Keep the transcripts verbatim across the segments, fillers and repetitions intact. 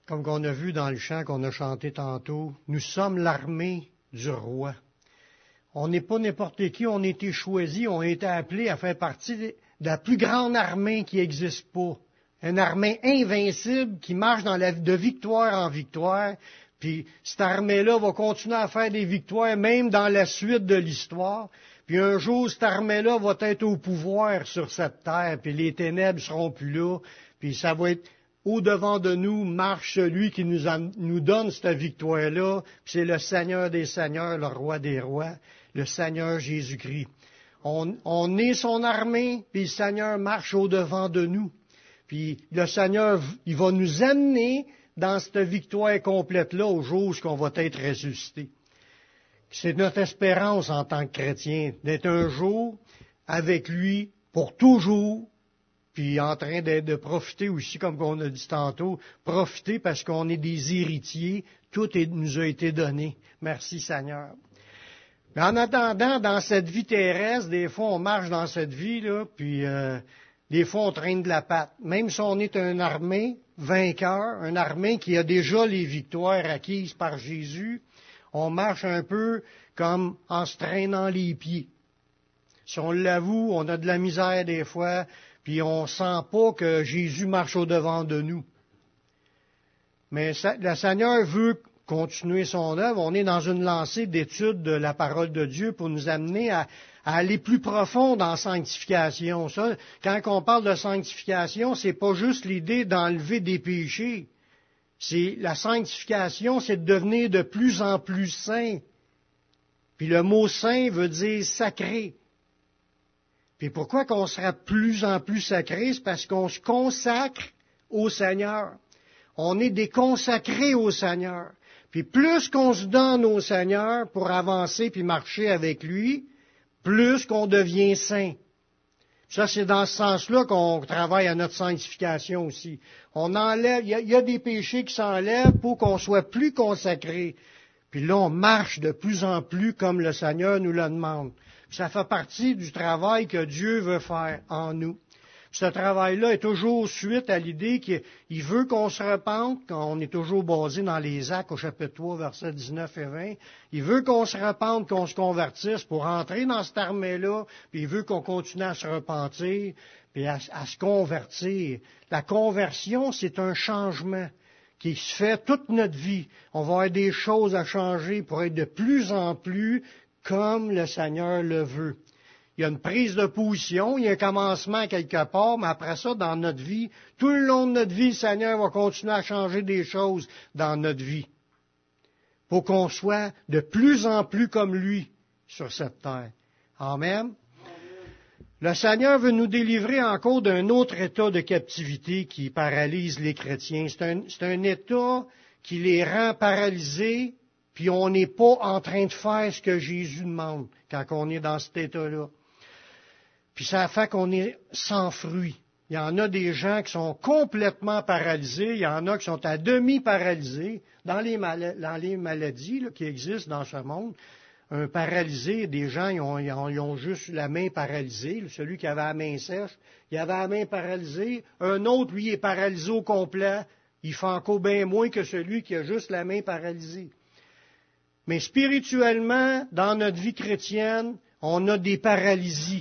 Comme qu'on a vu dans le chant qu'on a chanté tantôt, nous sommes l'armée du roi. On n'est pas n'importe qui, on a été choisis, on a été appelés à faire partie de la plus grande armée qui n'existe pas. Une armée invincible qui marche dans la, de victoire en victoire. Puis cette armée-là va continuer à faire des victoires même dans la suite de l'histoire. Puis un jour, cette armée-là va être au pouvoir sur cette terre, puis les ténèbres seront plus là. Puis ça va être au-devant de nous, marche celui qui nous, a, nous donne cette victoire-là. Puis c'est le Seigneur des Seigneurs, le Roi des Rois, le Seigneur Jésus-Christ. On, on est son armée, puis le Seigneur marche au-devant de nous. Puis le Seigneur, il va nous amener dans cette victoire complète-là au jour où on va être ressuscité. C'est notre espérance en tant que chrétien, d'être un jour avec lui pour toujours, puis en train de, de profiter aussi, comme on a dit tantôt, profiter parce qu'on est des héritiers, tout est, nous a été donné. Merci Seigneur. Mais en attendant, dans cette vie terrestre, des fois on marche dans cette vie, là, puis euh, des fois on traîne de la patte. Même si on est une armée vainqueur, une armée qui a déjà les victoires acquises par Jésus, on marche un peu comme en se traînant les pieds. Si on l'avoue, on a de la misère des fois, puis on ne sent pas que Jésus marche au-devant de nous. Mais le Seigneur veut continuer son œuvre. On est dans une lancée d'études de la parole de Dieu pour nous amener à, à aller plus profond dans la sanctification. Ça, quand on parle de sanctification, c'est pas juste l'idée d'enlever des péchés. C'est la sanctification, c'est de devenir de plus en plus saint. Puis le mot saint veut dire sacré. Puis pourquoi qu'on sera de plus en plus sacré? C'est parce qu'on se consacre au Seigneur. On est des consacrés au Seigneur. Puis plus qu'on se donne au Seigneur pour avancer puis marcher avec lui, plus qu'on devient saint. Ça, c'est dans ce sens-là qu'on travaille à notre sanctification aussi. On enlève, il y a, il y a des péchés qui s'enlèvent pour qu'on soit plus consacré. Puis là, on marche de plus en plus comme le Seigneur nous le demande. Ça fait partie du travail que Dieu veut faire en nous. Ce travail-là est toujours suite à l'idée qu'il veut qu'on se repente, qu'on est toujours basé dans les Actes au chapitre trois, versets dix-neuf et vingt. Il veut qu'on se repente, qu'on se convertisse pour entrer dans cette armée-là, puis il veut qu'on continue à se repentir, puis à, à se convertir. La conversion, c'est un changement qui se fait toute notre vie. On va avoir des choses à changer pour être de plus en plus comme le Seigneur le veut. Il y a une prise de position, il y a un commencement quelque part, mais après ça, dans notre vie, tout le long de notre vie, le Seigneur va continuer à changer des choses dans notre vie pour qu'on soit de plus en plus comme lui sur cette terre. Amen. Amen. Le Seigneur veut nous délivrer encore d'un autre état de captivité qui paralyse les chrétiens. C'est un, c'est un état qui les rend paralysés, puis on n'est pas en train de faire ce que Jésus demande quand on est dans cet état-là. Puis ça fait qu'on est sans fruit. Il y en a des gens qui sont complètement paralysés, il y en a qui sont à demi paralysés. Dans les, mal- dans les maladies là, qui existent dans ce monde, un paralysé, des gens, ils ont, ils ont, ils ont juste la main paralysée. Celui qui avait la main sèche, il avait la main paralysée. Un autre, lui, est paralysé au complet. Il fait encore bien moins que celui qui a juste la main paralysée. Mais spirituellement, dans notre vie chrétienne, on a des paralysies.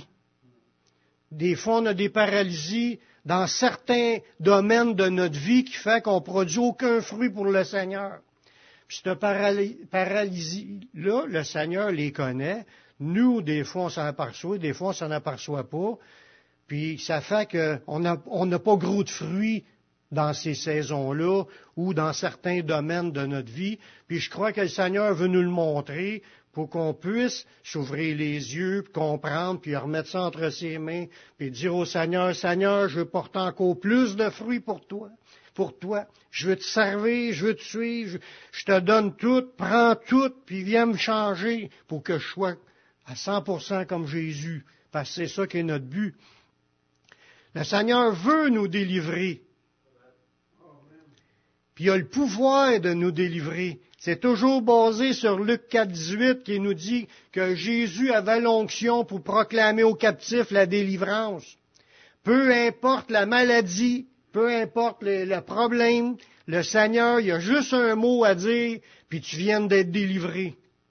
Des fois, on a des paralysies dans certains domaines de notre vie qui fait qu'on ne produit aucun fruit pour le Seigneur. Puis cette paraly- paralysie-là, le Seigneur les connaît. Nous, des fois, on s'en aperçoit, des fois, on s'en aperçoit pas. Puis ça fait qu'on n'a on n'a pas gros de fruits dans ces saisons-là ou dans certains domaines de notre vie. Puis je crois que le Seigneur veut nous le montrer pour qu'on puisse s'ouvrir les yeux, comprendre, puis remettre ça entre ses mains, puis dire au Seigneur, Seigneur, je veux porter encore plus de fruits pour toi, pour toi. Je veux te servir, je veux te suivre, je te donne tout, prends tout, puis viens me changer pour que je sois à cent pour cent comme Jésus, parce que c'est ça qui est notre but. Le Seigneur veut nous délivrer. Puis il a le pouvoir de nous délivrer. C'est toujours basé sur Luc quatre, dix-huit qui nous dit que Jésus avait l'onction pour proclamer aux captifs la délivrance. Peu importe la maladie Peu importe le, le problème, le Seigneur, il y a juste un mot à dire, puis tu viens d'être délivré.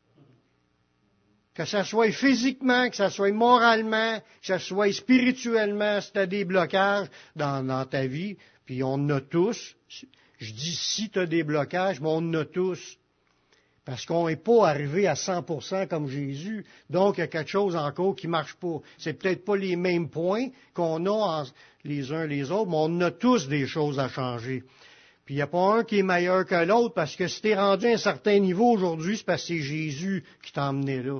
Que ça soit physiquement, que ça soit moralement, que ça soit spirituellement, si tu as des blocages dans, dans ta vie, puis on en a tous. Je dis si tu as des blocages, mais on en a tous. Parce qu'on n'est pas arrivé à cent pour cent comme Jésus. Donc, il y a quelque chose encore qui ne marche pas. C'est peut-être pas les mêmes points qu'on a en, les uns les autres, mais on a tous des choses à changer. Puis, il n'y a pas un qui est meilleur que l'autre, parce que si tu es rendu à un certain niveau aujourd'hui, c'est parce que c'est Jésus qui t'a emmené là.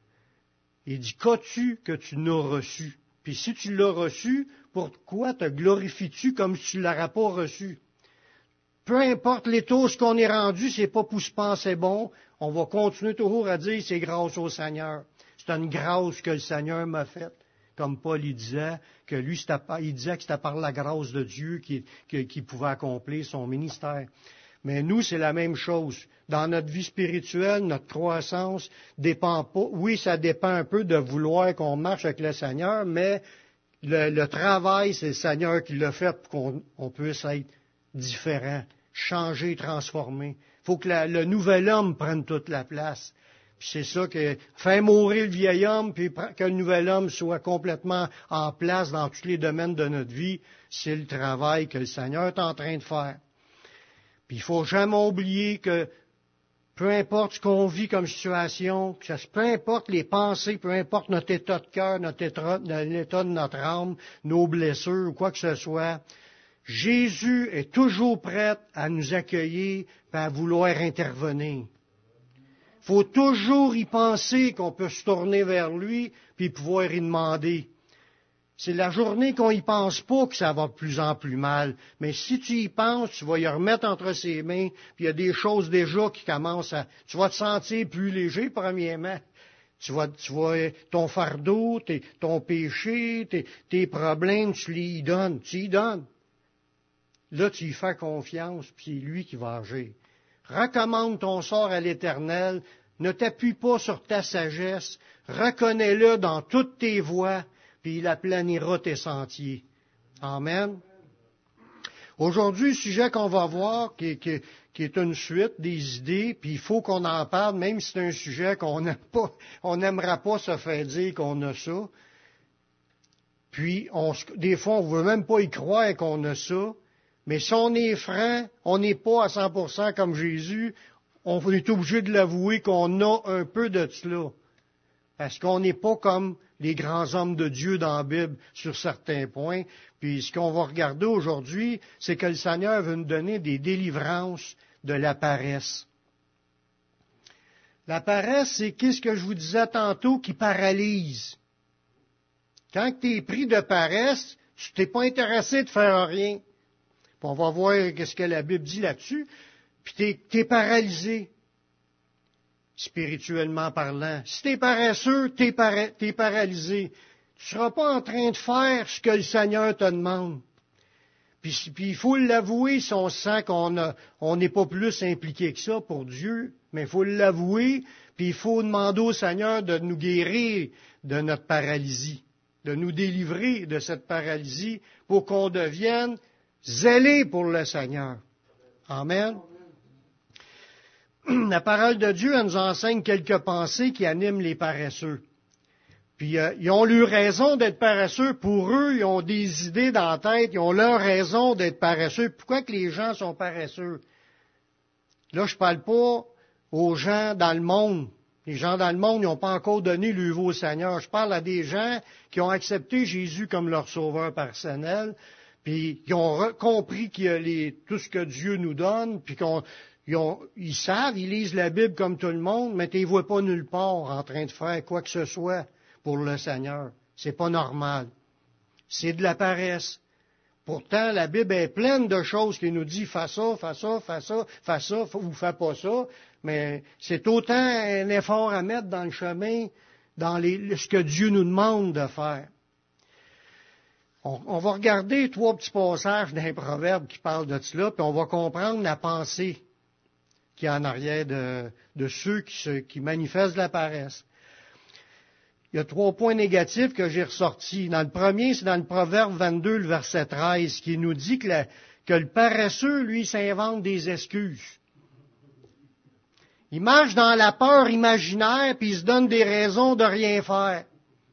Il dit, qu'as-tu que tu n'as reçu? Puis, si tu l'as reçu, pourquoi te glorifies-tu comme si tu ne l'aurais pas reçu? Peu importe l'état où ce qu'on est rendu, c'est pas pour se penser bon. On va continuer toujours à dire c'est grâce au Seigneur. C'est une grâce que le Seigneur m'a faite. Comme Paul il disait, que lui, il disait que c'était par la grâce de Dieu qu'il, qu'il pouvait accomplir son ministère. Mais nous, c'est la même chose. Dans notre vie spirituelle, notre croissance dépend pas. Oui, ça dépend un peu de vouloir qu'on marche avec le Seigneur, mais le, le travail, c'est le Seigneur qui l'a fait pour qu'on on puisse être différent, changé, transformé. Il faut que la, le nouvel homme prenne toute la place. Puis c'est ça que faire mourir le vieil homme, puis que le nouvel homme soit complètement en place dans tous les domaines de notre vie, c'est le travail que le Seigneur est en train de faire. Puis il faut jamais oublier que peu importe ce qu'on vit comme situation, que ça, peu importe les pensées, peu importe notre état de cœur, notre état, l'état de notre âme, nos blessures ou quoi que ce soit, Jésus est toujours prêt à nous accueillir et à vouloir intervenir. Il faut toujours y penser qu'on peut se tourner vers lui puis pouvoir y demander. C'est la journée qu'on y pense pas que ça va de plus en plus mal. Mais si tu y penses, tu vas y remettre entre ses mains, puis il y a des choses déjà qui commencent à... Tu vas te sentir plus léger, premièrement. Tu vas, tu vas, ton fardeau, tes, ton péché, tes, tes problèmes, tu les y donnes. Tu y donnes. Là, tu y fais confiance, puis c'est lui qui va agir. Recommande ton sort à l'Éternel. Ne t'appuie pas sur ta sagesse. Reconnais-le dans toutes tes voies, puis il aplanira tes sentiers. Amen. Aujourd'hui, le sujet qu'on va voir, qui, qui, qui est une suite des idées, puis il faut qu'on en parle, même si c'est un sujet qu'on n'aime pas, on n'aimera pas se faire dire qu'on a ça. Puis, on, des fois, on ne veut même pas y croire qu'on a ça. Mais si on est franc, on n'est pas à cent pour cent comme Jésus, on est obligé de l'avouer qu'on a un peu de cela. Parce qu'on n'est pas comme les grands hommes de Dieu dans la Bible sur certains points. Puis ce qu'on va regarder aujourd'hui, c'est que le Seigneur veut nous donner des délivrances de la paresse. La paresse, c'est qu'est-ce que je vous disais tantôt qui paralyse. Quand tu es pris de paresse, tu t'es pas intéressé de faire rien. Puis on va voir qu'est-ce que la Bible dit là-dessus. Puis t'es, t'es paralysé, spirituellement parlant. Si t'es paresseux, t'es, para, t'es paralysé. Tu ne seras pas en train de faire ce que le Seigneur te demande. Puis, puis il faut l'avouer si on sent qu'on a, on n'est pas plus impliqué que ça pour Dieu. Mais il faut l'avouer, puis il faut demander au Seigneur de nous guérir de notre paralysie, de nous délivrer de cette paralysie pour qu'on devienne zélés pour le Seigneur. Amen. La parole de Dieu, elle nous enseigne quelques pensées qui animent les paresseux. Puis, euh, ils ont eu raison d'être paresseux. Pour eux, ils ont des idées dans la tête. Ils ont leur raison d'être paresseux. Pourquoi que les gens sont paresseux? Là, je ne parle pas aux gens dans le monde. Les gens dans le monde, ils n'ont pas encore donné l'œuvre au Seigneur. Je parle à des gens qui ont accepté Jésus comme leur sauveur personnel, puis qui ont compris qu'il y a les, tout ce que Dieu nous donne, puis qu'on Ils, ont, ils savent, ils lisent la Bible comme tout le monde, mais ils ne voient pas nulle part en train de faire quoi que ce soit pour le Seigneur. C'est pas normal. C'est de la paresse. Pourtant, la Bible est pleine de choses qui nous dit fais ça, fais ça, fais ça, fais ça, ou fais pas ça. Mais c'est autant un effort à mettre dans le chemin, dans les, ce que Dieu nous demande de faire. On, on va regarder trois petits passages d'un proverbe qui parlent de cela, puis on va comprendre la pensée qui est en arrière de, de ceux qui, se, qui manifestent la paresse. il y a trois points négatifs que j'ai ressortis. Dans le premier, c'est dans le Proverbe vingt-deux, le verset treize, qui nous dit que, la, que le paresseux, lui, s'invente des excuses. Il marche dans la peur imaginaire, puis il se donne des raisons de rien faire.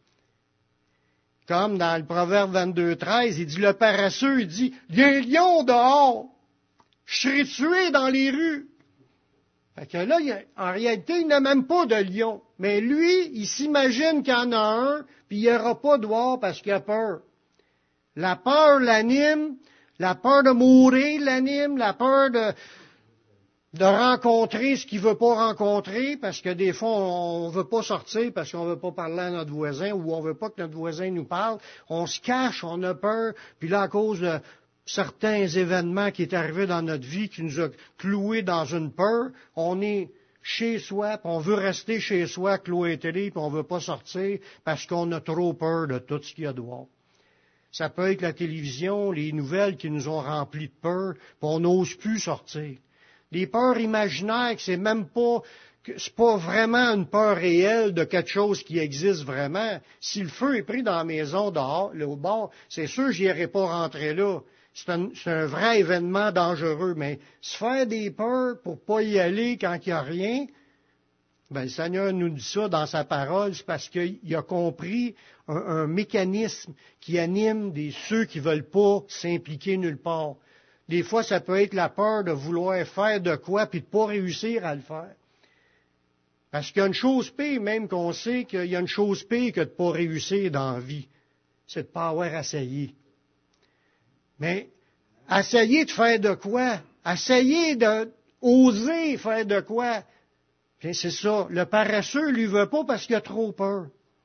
Comme dans le Proverbe vingt-deux, treize, il dit, le paresseux, il dit, il y a un lion dehors, je serai tué dans les rues. Fait que là, il a, en réalité, il n'a même pas de lion. Mais lui, il s'imagine qu'il y en a un, puis il n'y aura pas dehors parce qu'il a peur. La peur l'anime, la peur de mourir l'anime, la peur de, de rencontrer ce qu'il ne veut pas rencontrer, parce que des fois, on ne veut pas sortir parce qu'on ne veut pas parler à notre voisin, ou on ne veut pas que notre voisin nous parle. On se cache, on a peur, puis là, à cause de certains événements qui est arrivé dans notre vie, qui nous a cloués dans une peur, on est chez soi, puis on veut rester chez soi, cloîtré, puis on ne veut pas sortir parce qu'on a trop peur de tout ce qu'il y a dehors. Ça peut être la télévision, les nouvelles qui nous ont remplis de peur, puis on n'ose plus sortir. Des peurs imaginaires, que c'est même pas, que c'est pas vraiment une peur réelle de quelque chose qui existe vraiment. Si le feu est pris dans la maison dehors, là, au bord, c'est sûr que j'y irai pas rentrer là. C'est un, c'est un vrai événement dangereux, mais se faire des peurs pour pas y aller quand il n'y a rien, ben, le Seigneur nous dit ça dans sa parole, c'est parce qu'il a compris un, un mécanisme qui anime des, ceux qui veulent pas s'impliquer nulle part. Des fois, ça peut être la peur de vouloir faire de quoi puis de pas réussir à le faire. Parce qu'il y a une chose pire, même qu'on sait qu'il y a une chose pire que de pas réussir dans la vie, c'est de pas avoir essayé. Mais, essayer de faire de quoi? Essayer de oser faire de quoi? Bien, c'est ça. Le paresseux, lui, veut pas parce qu'il a trop peur.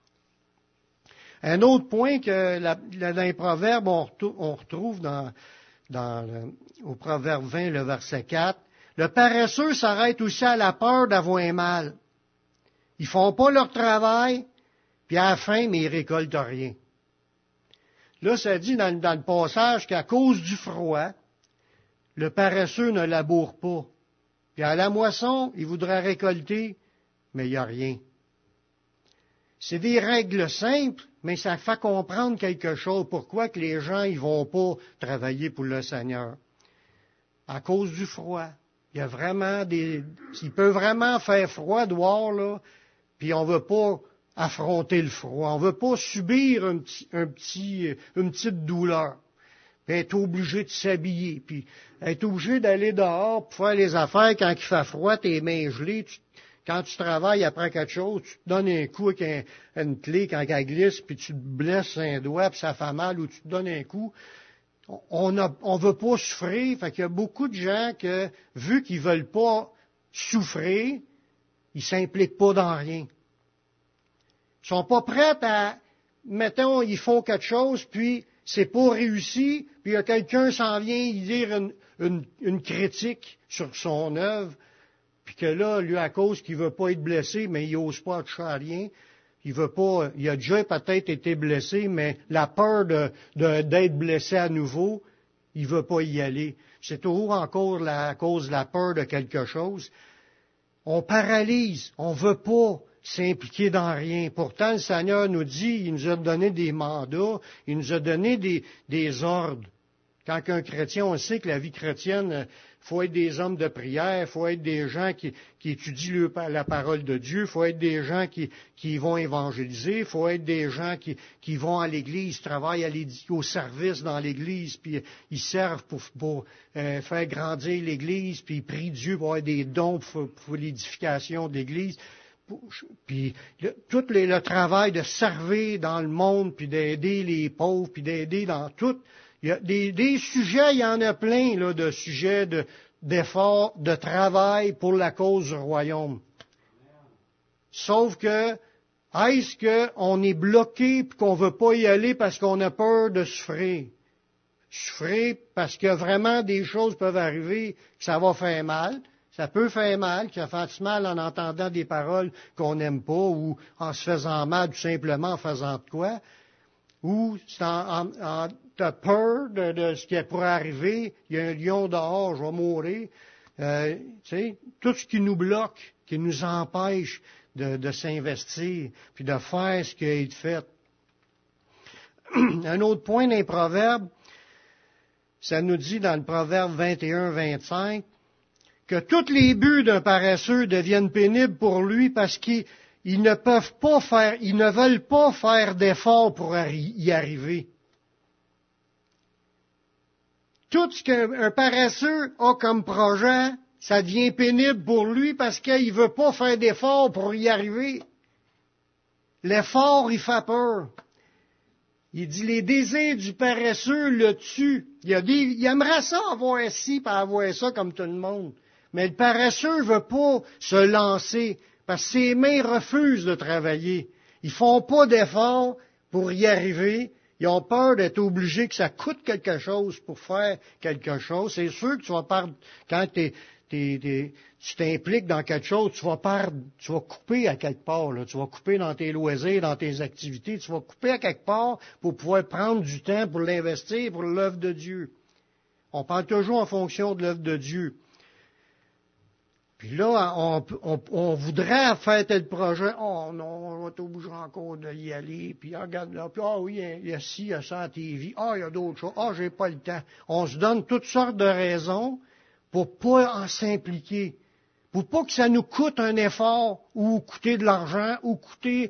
Un autre point que la, la, dans les Proverbes, on, on retrouve dans, dans le, au Proverbe vingt, le verset quatre, le paresseux s'arrête aussi à la peur d'avoir un mal. Ils font pas leur travail, puis à la fin, mais ils récoltent rien. Là, ça dit dans, dans le passage qu'à cause du froid, le paresseux ne laboure pas. Puis à la moisson, il voudrait récolter, mais il n'y a rien. C'est des règles simples, mais ça fait comprendre quelque chose. Pourquoi que les gens ils vont pas travailler pour le Seigneur? À cause du froid. Il y a vraiment des... Il peut vraiment faire froid dehors, là, puis on ne veut pas affronter le froid. On ne veut pas subir un petit, un petit, une petite douleur. Puis être obligé de s'habiller, puis être obligé d'aller dehors pour faire les affaires quand il fait froid, tes mains gelées. Tu, quand tu travailles après quelque chose, tu te donnes un coup avec un, une clé quand elle glisse, puis tu te blesses un doigt, puis ça fait mal, ou tu te donnes un coup. On ne on veut pas souffrir, fait qu'il y a beaucoup de gens que, vu qu'ils veulent pas souffrir, ils s'impliquent pas dans rien. Ils sont pas prêts à, mettons, ils font quelque chose, puis c'est pas réussi, puis il y a quelqu'un s'en vient dire une, une, une critique sur son œuvre, puis que là, lui, à cause qu'il veut pas être blessé, mais il n'ose pas toucher à rien, il veut pas, il a déjà peut-être été blessé, mais la peur de, de, d'être blessé à nouveau, il veut pas y aller. C'est toujours encore la, à cause de la peur de quelque chose. On paralyse, on veut pas s'impliquer dans rien. Pourtant, le Seigneur nous dit, il nous a donné des mandats, il nous a donné des, des ordres. Quand un chrétien, on sait que la vie chrétienne, il faut être des hommes de prière, il faut être des gens qui, qui étudient le, la parole de Dieu, il faut être des gens qui, qui vont évangéliser, il faut être des gens qui, qui vont à l'Église, travaillent à au service dans l'Église, puis ils servent pour, pour euh, faire grandir l'Église, puis ils prient Dieu pour avoir des dons pour, pour l'édification de l'Église. Puis le, tout les, le travail de servir dans le monde, puis d'aider les pauvres, puis d'aider dans tout. Il y a des, des sujets, il y en a plein là, de sujets de, d'efforts, de travail pour la cause du royaume. Sauf que, est-ce qu'on est bloqué et qu'on ne veut pas y aller parce qu'on a peur de souffrir? Souffrir parce que vraiment des choses peuvent arriver que ça va faire mal. Ça peut faire mal, que ça fasse mal en entendant des paroles qu'on n'aime pas ou en se faisant mal tout simplement en faisant de quoi. Ou c'est en, en, en t'as peur de, de ce qui pourrait arriver, il y a un lion dehors, je vais mourir. Euh, tu sais, tout ce qui nous bloque, qui nous empêche de, de s'investir, puis de faire ce qui a été fait. Un autre point dans les proverbes, ça nous dit dans le proverbe vingt et un vingt-cinq, que tous les buts d'un paresseux deviennent pénibles pour lui parce qu'ils ils ne peuvent pas faire, ils ne veulent pas faire d'efforts pour y arriver. Tout ce qu'un paresseux a comme projet, ça devient pénible pour lui parce qu'il ne veut pas faire d'efforts pour y arriver. L'effort, il fait peur. Il dit, les désirs du paresseux le tuent. Il, a dit, il aimerait ça avoir ci, pas avoir ça comme tout le monde. Mais le paresseux ne veut pas se lancer parce que ses mains refusent de travailler. Ils font pas d'efforts pour y arriver. Ils ont peur d'être obligés que ça coûte quelque chose pour faire quelque chose. C'est sûr que tu vas perdre, quand t'es, t'es, t'es, tu t'impliques dans quelque chose, tu vas perdre, tu vas couper à quelque part, là. Tu vas couper dans tes loisirs, dans tes activités, tu vas couper à quelque part pour pouvoir prendre du temps pour l'investir pour l'œuvre de Dieu. On parle toujours en fonction de l'œuvre de Dieu. Puis là, on, on, on voudrait faire tel projet. Oh non, on va t'obliger encore d'y aller. Puis regarde là. Puis ah oui, il y a ci, il y a ça à T V. Ah, il y a d'autres choses. Ah, j'ai pas le temps. On se donne toutes sortes de raisons pour pas en s'impliquer. Pour pas que ça nous coûte un effort ou coûter de l'argent ou coûter...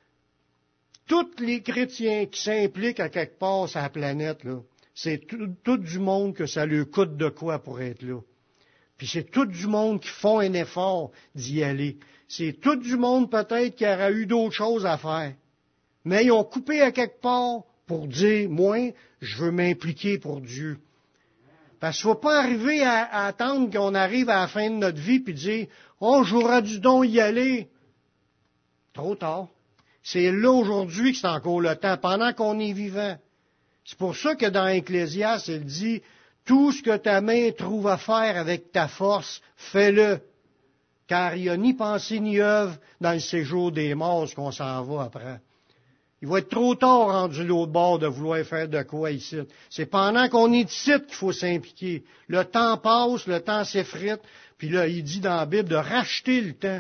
Tous les chrétiens qui s'impliquent à quelque part sur la planète, là, c'est tout, tout du monde que ça leur coûte de quoi pour être là. Puis c'est tout du monde qui font un effort d'y aller. C'est tout du monde peut-être qui aura eu d'autres choses à faire. Mais ils ont coupé à quelque part pour dire, moi, je veux m'impliquer pour Dieu. Parce qu'il ne faut pas arriver à, à attendre qu'on arrive à la fin de notre vie puis dire, oh, j'aurais dû donc y aller. Trop tard. C'est là aujourd'hui que c'est encore le temps, pendant qu'on est vivant. C'est pour ça que dans Ecclésiaste, il dit, tout ce que ta main trouve à faire avec ta force, fais-le. Car il n'y a ni pensée ni œuvre dans le séjour des morts, ce qu'on s'en va après. Il va être trop tard rendu l'autre bord de vouloir faire de quoi ici. C'est pendant qu'on est ici qu'il faut s'impliquer. Le temps passe, le temps s'effrite, puis là, il dit dans la Bible de racheter le temps.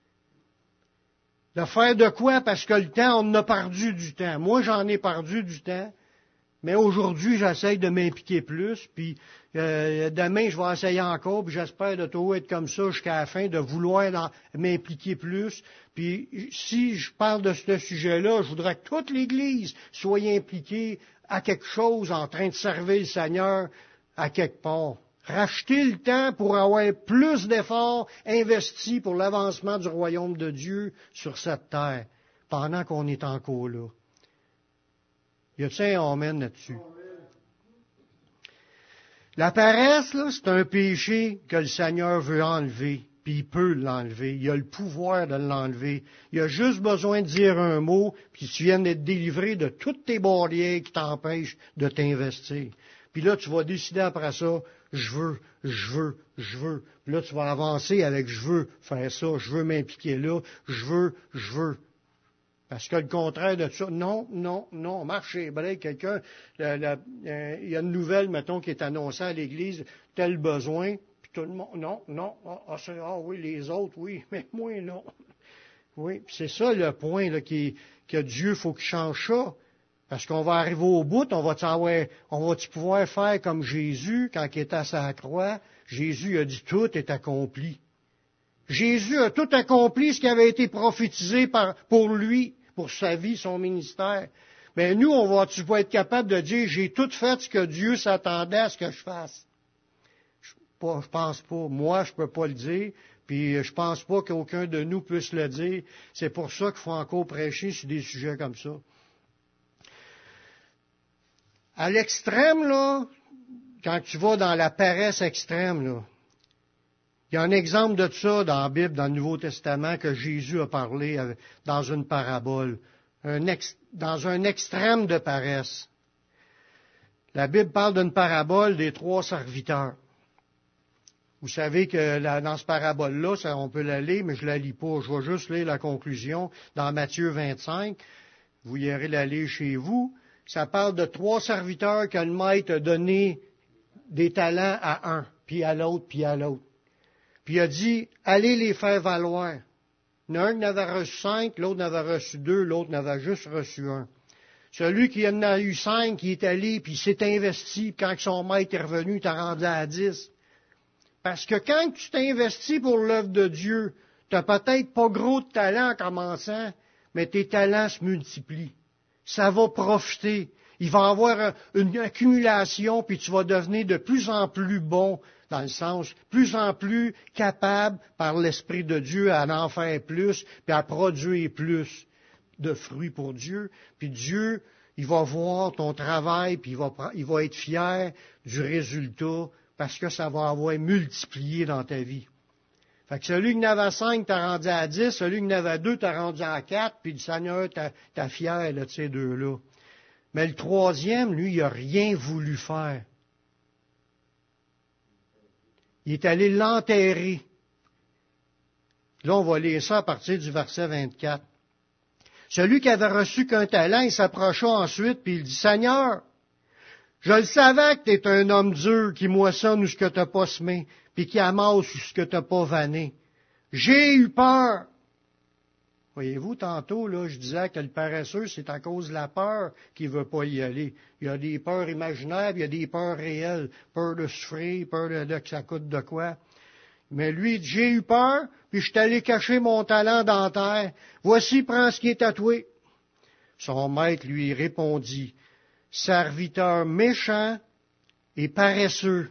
De faire de quoi? Parce que le temps, on en a perdu du temps. Moi, j'en ai perdu du temps. Mais aujourd'hui, j'essaye de m'impliquer plus, puis euh, demain, je vais essayer encore, puis j'espère de toujours être comme ça jusqu'à la fin, de vouloir dans, m'impliquer plus. Puis si je parle de ce sujet-là, je voudrais que toute l'Église soit impliquée à quelque chose en train de servir le Seigneur à quelque part. Racheter le temps pour avoir plus d'efforts investis pour l'avancement du royaume de Dieu sur cette terre, pendant qu'on est encore là. Y a-t-il un amen là-dessus? La paresse, là, c'est un péché que le Seigneur veut enlever, puis il peut l'enlever. Il a le pouvoir de l'enlever. Il a juste besoin de dire un mot, puis tu viens d'être délivré de toutes tes barrières qui t'empêchent de t'investir. Puis là, tu vas décider après ça, je veux, je veux, je veux. Puis là, tu vas avancer avec je veux faire ça, je veux m'impliquer là, je veux, je veux. Parce que le contraire de ça, non, non, non, marche et break, quelqu'un, la, la, euh, il y a une nouvelle, mettons, qui est annoncée à l'Église, tel besoin, puis tout le monde, non, non, ah, ah, ah oui, les autres, oui, mais moi, non. Oui, puis c'est ça le point, là, qui, que Dieu, faut qu'il change ça. Parce qu'on va arriver au bout, on va savoir, on va-tu pouvoir faire comme Jésus, quand il était à sa croix, Jésus a dit tout est accompli. Jésus a tout accompli ce qui avait été prophétisé par, pour lui, pour sa vie, son ministère. Mais nous, on va-tu pas être capable de dire, j'ai tout fait ce que Dieu s'attendait à ce que je fasse? Je, pas, je pense pas. Moi, je peux pas le dire. Puis je pense pas qu'aucun de nous puisse le dire. C'est pour ça qu'il faut encore prêcher sur des sujets comme ça. À l'extrême, là, quand tu vas dans la paresse extrême, là, il y a un exemple de ça dans la Bible, dans le Nouveau Testament, que Jésus a parlé dans une parabole, un ex, dans un extrême de paresse. La Bible parle d'une parabole des trois serviteurs. Vous savez que la, dans cette parabole-là, ça, on peut la lire, mais je la lis pas. Je vais juste lire la conclusion dans Matthieu vingt-cinq. Vous irez la lire chez vous. Ça parle de trois serviteurs que le maître a donné des talents à un, puis à l'autre, puis à l'autre. Puis il a dit, allez les faire valoir. Il y en a un qui n'avait reçu cinq, l'autre n'avait reçu deux, l'autre n'avait juste reçu un. Celui qui en a eu cinq, qui est allé, puis il s'est investi, puis quand son maître est revenu, il t'a rendu à dix. Parce que quand tu t'investis pour l'œuvre de Dieu, tu n'as peut-être pas gros de talent en commençant, mais tes talents se multiplient. Ça va profiter. Il va y avoir une accumulation, puis tu vas devenir de plus en plus bon, dans le sens, plus en plus capable, par l'Esprit de Dieu, à en faire plus, puis à produire plus de fruits pour Dieu. Puis Dieu, il va voir ton travail, puis il va, il va être fier du résultat, parce que ça va avoir multiplié dans ta vie. Fait que celui qui n'avait cinq, t'as rendu à dix, celui qui n'avait deux, t'as rendu à quatre, puis le Seigneur, t'as, t'as fier là, de ces deux-là. Mais le troisième, lui, il n'a rien voulu faire. Il est allé l'enterrer. Là, on va lire ça à partir du verset vingt-quatre. Celui qui avait reçu qu'un talent, il s'approcha ensuite, puis il dit, Seigneur, je le savais que tu es un homme dur qui moissonne où ce que tu n'as pas semé, puis qui amasse où ce que tu n'as pas vanné. J'ai eu peur. Voyez-vous, tantôt, là, je disais que le paresseux, c'est à cause de la peur qu'il ne veut pas y aller. Il y a des peurs imaginaires, il y a des peurs réelles. Peur de souffrir, peur de, de que ça coûte de quoi. Mais lui, il dit, j'ai eu peur, puis je suis allé cacher mon talent dans la terre. Voici, prends ce qui est tatoué. Son maître lui répondit, serviteur méchant et paresseux.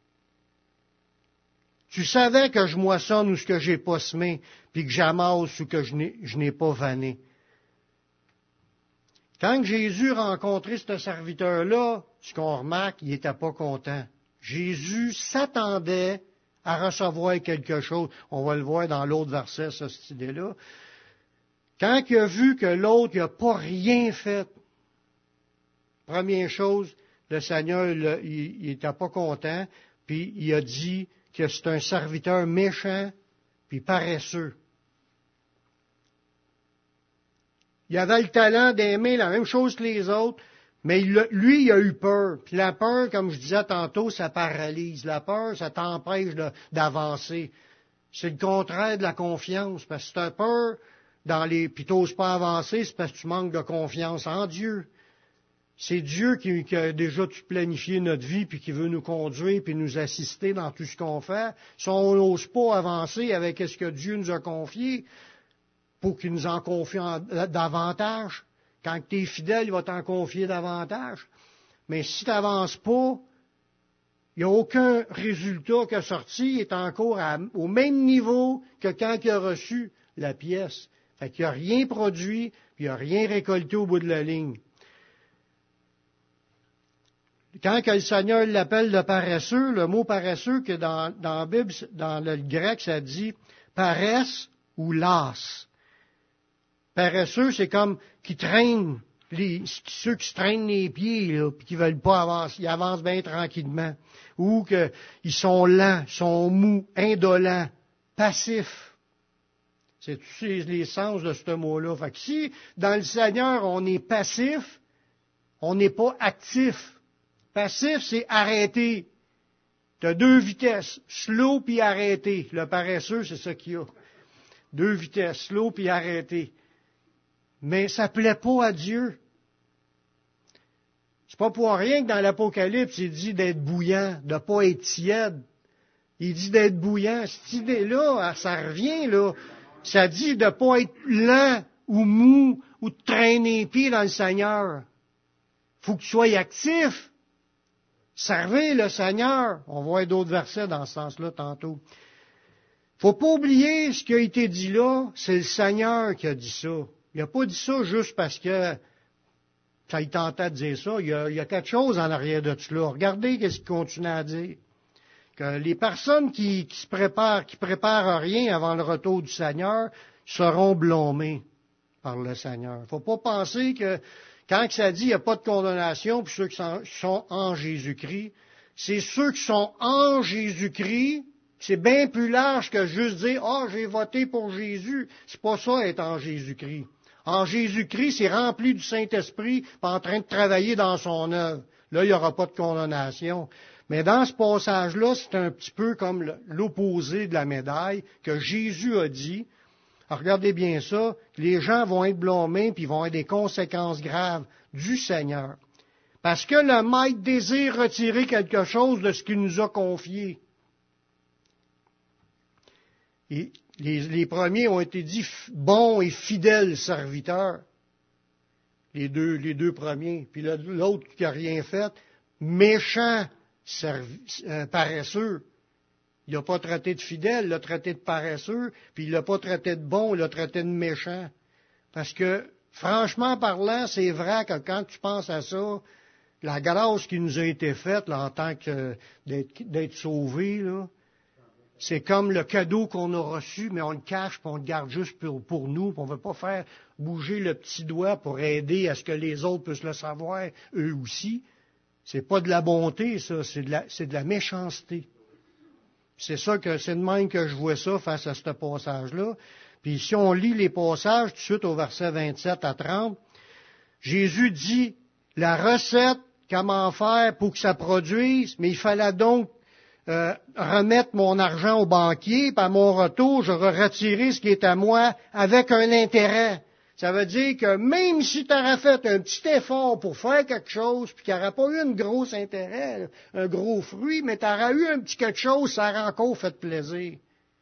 Tu savais que je moissonne ou ce que j'ai pas semé, puis que j'amasse ou que je n'ai, je n'ai pas vanné. Quand Jésus a rencontré ce serviteur-là, ce qu'on remarque, il n'était pas content. Jésus s'attendait à recevoir quelque chose. On va le voir dans l'autre verset, ça, cette idée-là. Quand il a vu que l'autre n'a pas rien fait, première chose, le Seigneur, il n'était pas content, puis il a dit que c'est un serviteur méchant, puis paresseux. Il avait le talent d'aimer la même chose que les autres, mais il, lui, il a eu peur. Puis la peur, comme je disais tantôt, ça paralyse. La peur, ça t'empêche de, d'avancer. C'est le contraire de la confiance, parce que si tu as peur, dans les, puis tu n'oses pas avancer, c'est parce que tu manques de confiance en Dieu. C'est Dieu qui, qui a déjà tout planifié notre vie, puis qui veut nous conduire, puis nous assister dans tout ce qu'on fait. Si on n'ose pas avancer avec ce que Dieu nous a confié, pour qu'il nous en confie en, davantage. Quand tu es fidèle, il va t'en confier davantage. Mais si tu n'avances pas, il n'y a aucun résultat qui est sorti, il est encore à, au même niveau que quand il a reçu la pièce. Fait qu'il n'a rien produit, puis il n'a rien récolté au bout de la ligne. Quand que le Seigneur l'appelle le paresseux, le mot paresseux, que dans, dans la Bible, dans le grec, ça dit paresse ou las. Paresseux, c'est comme qui traînent, les, ceux qui se traînent les pieds, là, puis qui veulent pas avancer, ils avancent bien tranquillement. Ou qu'ils sont lents, sont mous, indolents, passifs. C'est tous les sens de ce mot-là. Fait que si, dans le Seigneur, on est passif, on n'est pas actif. Passif, c'est arrêter. Tu as deux vitesses, slow puis arrêter. Le paresseux, c'est ça qu'il y a. Deux vitesses, slow puis arrêter. Mais ça ne plaît pas à Dieu. C'est pas pour rien que dans l'Apocalypse, il dit d'être bouillant, de ne pas être tiède. Il dit d'être bouillant. Cette idée-là, ça revient, là. Ça dit de ne pas être lent ou mou ou de traîner les pieds dans le Seigneur. Il faut que tu sois actif. Servez le Seigneur. On va voir d'autres versets dans ce sens-là tantôt. Il ne faut pas oublier ce qui a été dit là, c'est le Seigneur qui a dit ça. Il n'a pas dit ça juste parce que ça il tentait de dire ça. Il y, a, il y a quelque chose en arrière de cela. Regardez ce qu'il continue à dire. Que les personnes qui, qui se préparent, qui préparent rien avant le retour du Seigneur, seront blâmées par le Seigneur. Il ne faut pas penser que quand ça dit qu'il n'y a pas de condamnation pour ceux qui sont, sont en Jésus-Christ, c'est ceux qui sont en Jésus-Christ. C'est bien plus large que juste dire « Ah, oh, j'ai voté pour Jésus ». C'est pas ça, être en Jésus-Christ. En Jésus-Christ, c'est rempli du Saint-Esprit, pas en train de travailler dans son œuvre. Là, il n'y aura pas de condamnation. Mais dans ce passage-là, c'est un petit peu comme l'opposé de la médaille que Jésus a dit. Alors, regardez bien ça, les gens vont être blâmés puis vont avoir des conséquences graves du Seigneur. Parce que le Maître désire retirer quelque chose de ce qu'il nous a confié. Et les, les premiers ont été dits bons et fidèles serviteurs. Les deux, les deux premiers. Puis l'autre qui n'a rien fait, méchant servi, euh, paresseux. Il n'a pas traité de fidèle, il l'a traité de paresseux, puis il l'a pas traité de bon, il l'a traité de méchant. Parce que, franchement parlant, c'est vrai que quand tu penses à ça, la grâce qui nous a été faite là, en tant que d'être, d'être sauvés, là, c'est comme le cadeau qu'on a reçu, mais on le cache, puis on le garde juste pour, pour nous, puis on ne veut pas faire bouger le petit doigt pour aider à ce que les autres puissent le savoir, eux aussi. C'est pas de la bonté, ça, c'est de la, c'est de la méchanceté. C'est ça que c'est de même que je vois ça face à ce passage-là. Puis si on lit les passages, tout de suite au verset vingt-sept à trente, Jésus dit la recette, comment faire pour que ça produise, mais il fallait donc euh, remettre mon argent au banquier, puis à mon retour, je retirer ce qui est à moi avec un intérêt. Ça veut dire que même si tu aurais fait un petit effort pour faire quelque chose, puis qu'il n'y aurait pas eu un gros intérêt, un gros fruit, mais tu aurais eu un petit quelque chose, ça aurait encore fait plaisir.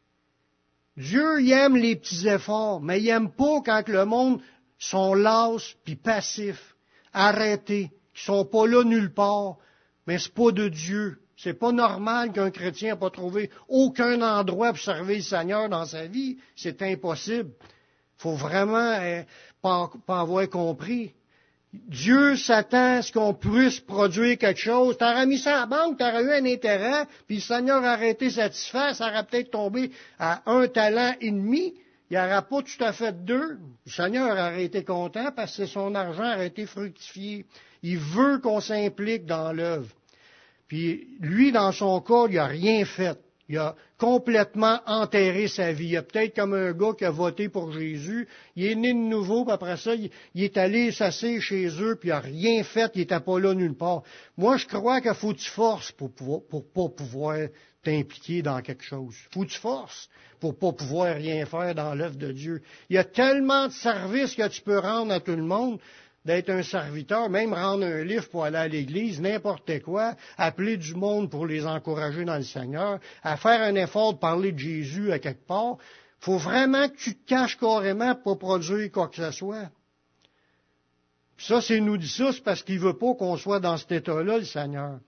Dieu, il aime les petits efforts, mais il n'aime pas quand le monde sont lasses puis passifs, arrêtés, qui sont pas là nulle part, mais c'est pas de Dieu. C'est pas normal qu'un chrétien n'ait pas trouvé aucun endroit pour servir le Seigneur dans sa vie. C'est impossible. Faut vraiment eh, pas, pas avoir compris. Dieu s'attend à ce qu'on puisse produire quelque chose. T'aurais mis ça à la banque, t'aurais eu un intérêt, puis le Seigneur aurait été satisfait, ça aurait peut-être tombé à un talent et demi. Il n'aurait pas tout à fait deux. Le Seigneur aurait été content parce que son argent aurait été fructifié. Il veut qu'on s'implique dans l'œuvre. Puis lui, dans son cas, il n'a rien fait. Il a complètement enterré sa vie. Il a peut-être comme un gars qui a voté pour Jésus. Il est né de nouveau, puis après ça, il, il est allé s'asseoir chez eux, puis il n'a rien fait, il n'était pas là nulle part. Moi, je crois qu'il faut que tu forces pour pouvoir, pour pas pouvoir t'impliquer dans quelque chose. Il faut que tu forces pour pas pouvoir rien faire dans l'œuvre de Dieu. Il y a tellement de services que tu peux rendre à tout le monde. D'être un serviteur, même rendre un livre pour aller à l'église, n'importe quoi, appeler du monde pour les encourager dans le Seigneur, à faire un effort de parler de Jésus à quelque part. Il faut vraiment que tu te caches carrément pour pas produire quoi que ce soit. Puis ça, c'est nous dit ça, c'est parce qu'il veut pas qu'on soit dans cet état-là, le Seigneur.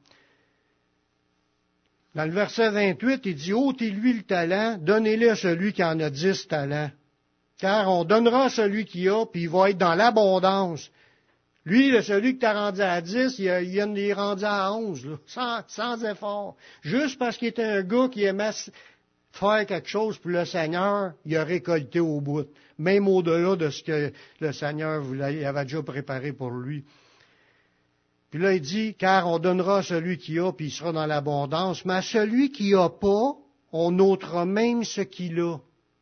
Dans le verset vingt-huit, il dit, ôtez-lui le talent, donnez-le à celui qui en a dix talents. Car on donnera à celui qui a, puis il va être dans l'abondance. Lui, celui que tu as rendu à dix, il, a, il est rendu à onze, là, sans, sans effort. Juste parce qu'il était un gars qui aimait faire quelque chose pour le Seigneur, il a récolté au bout. Même au-delà de ce que le Seigneur voulait, il avait déjà préparé pour lui. Puis là, il dit, car on donnera à celui qui a, puis il sera dans l'abondance. Mais à celui qui n'a pas, on ôtera même ce qu'il a.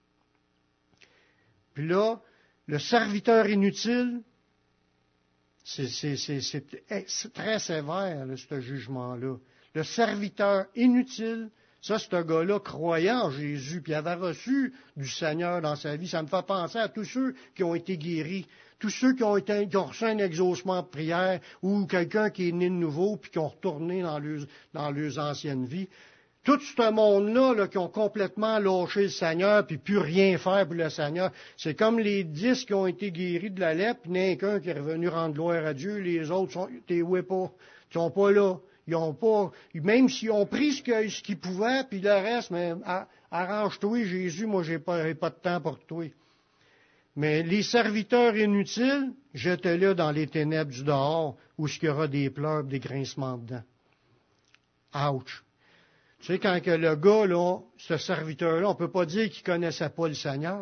Puis là, le serviteur inutile, c'est, c'est, c'est, c'est, c'est très sévère, là, ce jugement-là. Le serviteur inutile, ça, c'est un gars-là croyant en Jésus, puis il avait reçu du Seigneur dans sa vie. Ça me fait penser à tous ceux qui ont été guéris, tous ceux qui ont, été, qui ont reçu un exaucement de prière, ou quelqu'un qui est né de nouveau, puis qui ont retourné dans leurs, dans leurs anciennes vies. Tout ce monde-là, là, qui ont complètement lâché le Seigneur, puis plus rien faire pour le Seigneur, c'est comme les dix qui ont été guéris de la lèpre, puis n'est qu'un qui est revenu rendre gloire à Dieu, les autres, sont, t'es ouais pas, ils sont pas là. Ils ont pas, même s'ils ont pris ce, que, ce qu'ils pouvaient, puis le reste, mais arrange-toi, Jésus, moi j'ai pas, j'ai pas de temps pour toi. Mais les serviteurs inutiles, jetez-les dans les ténèbres du dehors, où il y aura des pleurs, des grincements dedans. Ouch! Tu sais, quand que le gars, là, ce serviteur-là, on ne peut pas dire qu'il ne connaissait pas le Seigneur.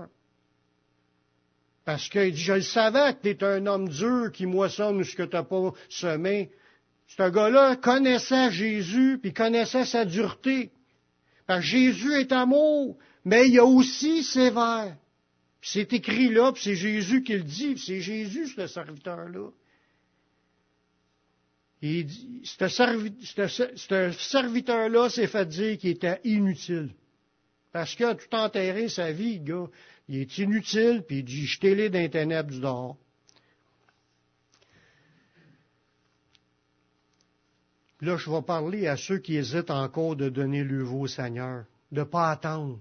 Parce qu'il dit, je le savais que tu es un homme dur qui moissonne ce que tu n'as pas semé. Ce gars-là connaissait Jésus, puis connaissait sa dureté. Parce que Jésus est amour, mais il est aussi sévère. Puis c'est écrit là, puis c'est Jésus qui le dit, puis c'est Jésus, ce serviteur-là. Il dit, ce servi, serviteur-là s'est fait dire qu'il était inutile. Parce qu'il a tout enterré sa vie, le gars. Il est inutile, puis il dit, jetez-les dans les ténèbres du dehors. Là, je vais parler à ceux qui hésitent encore de donner le veau au Seigneur, de ne pas attendre.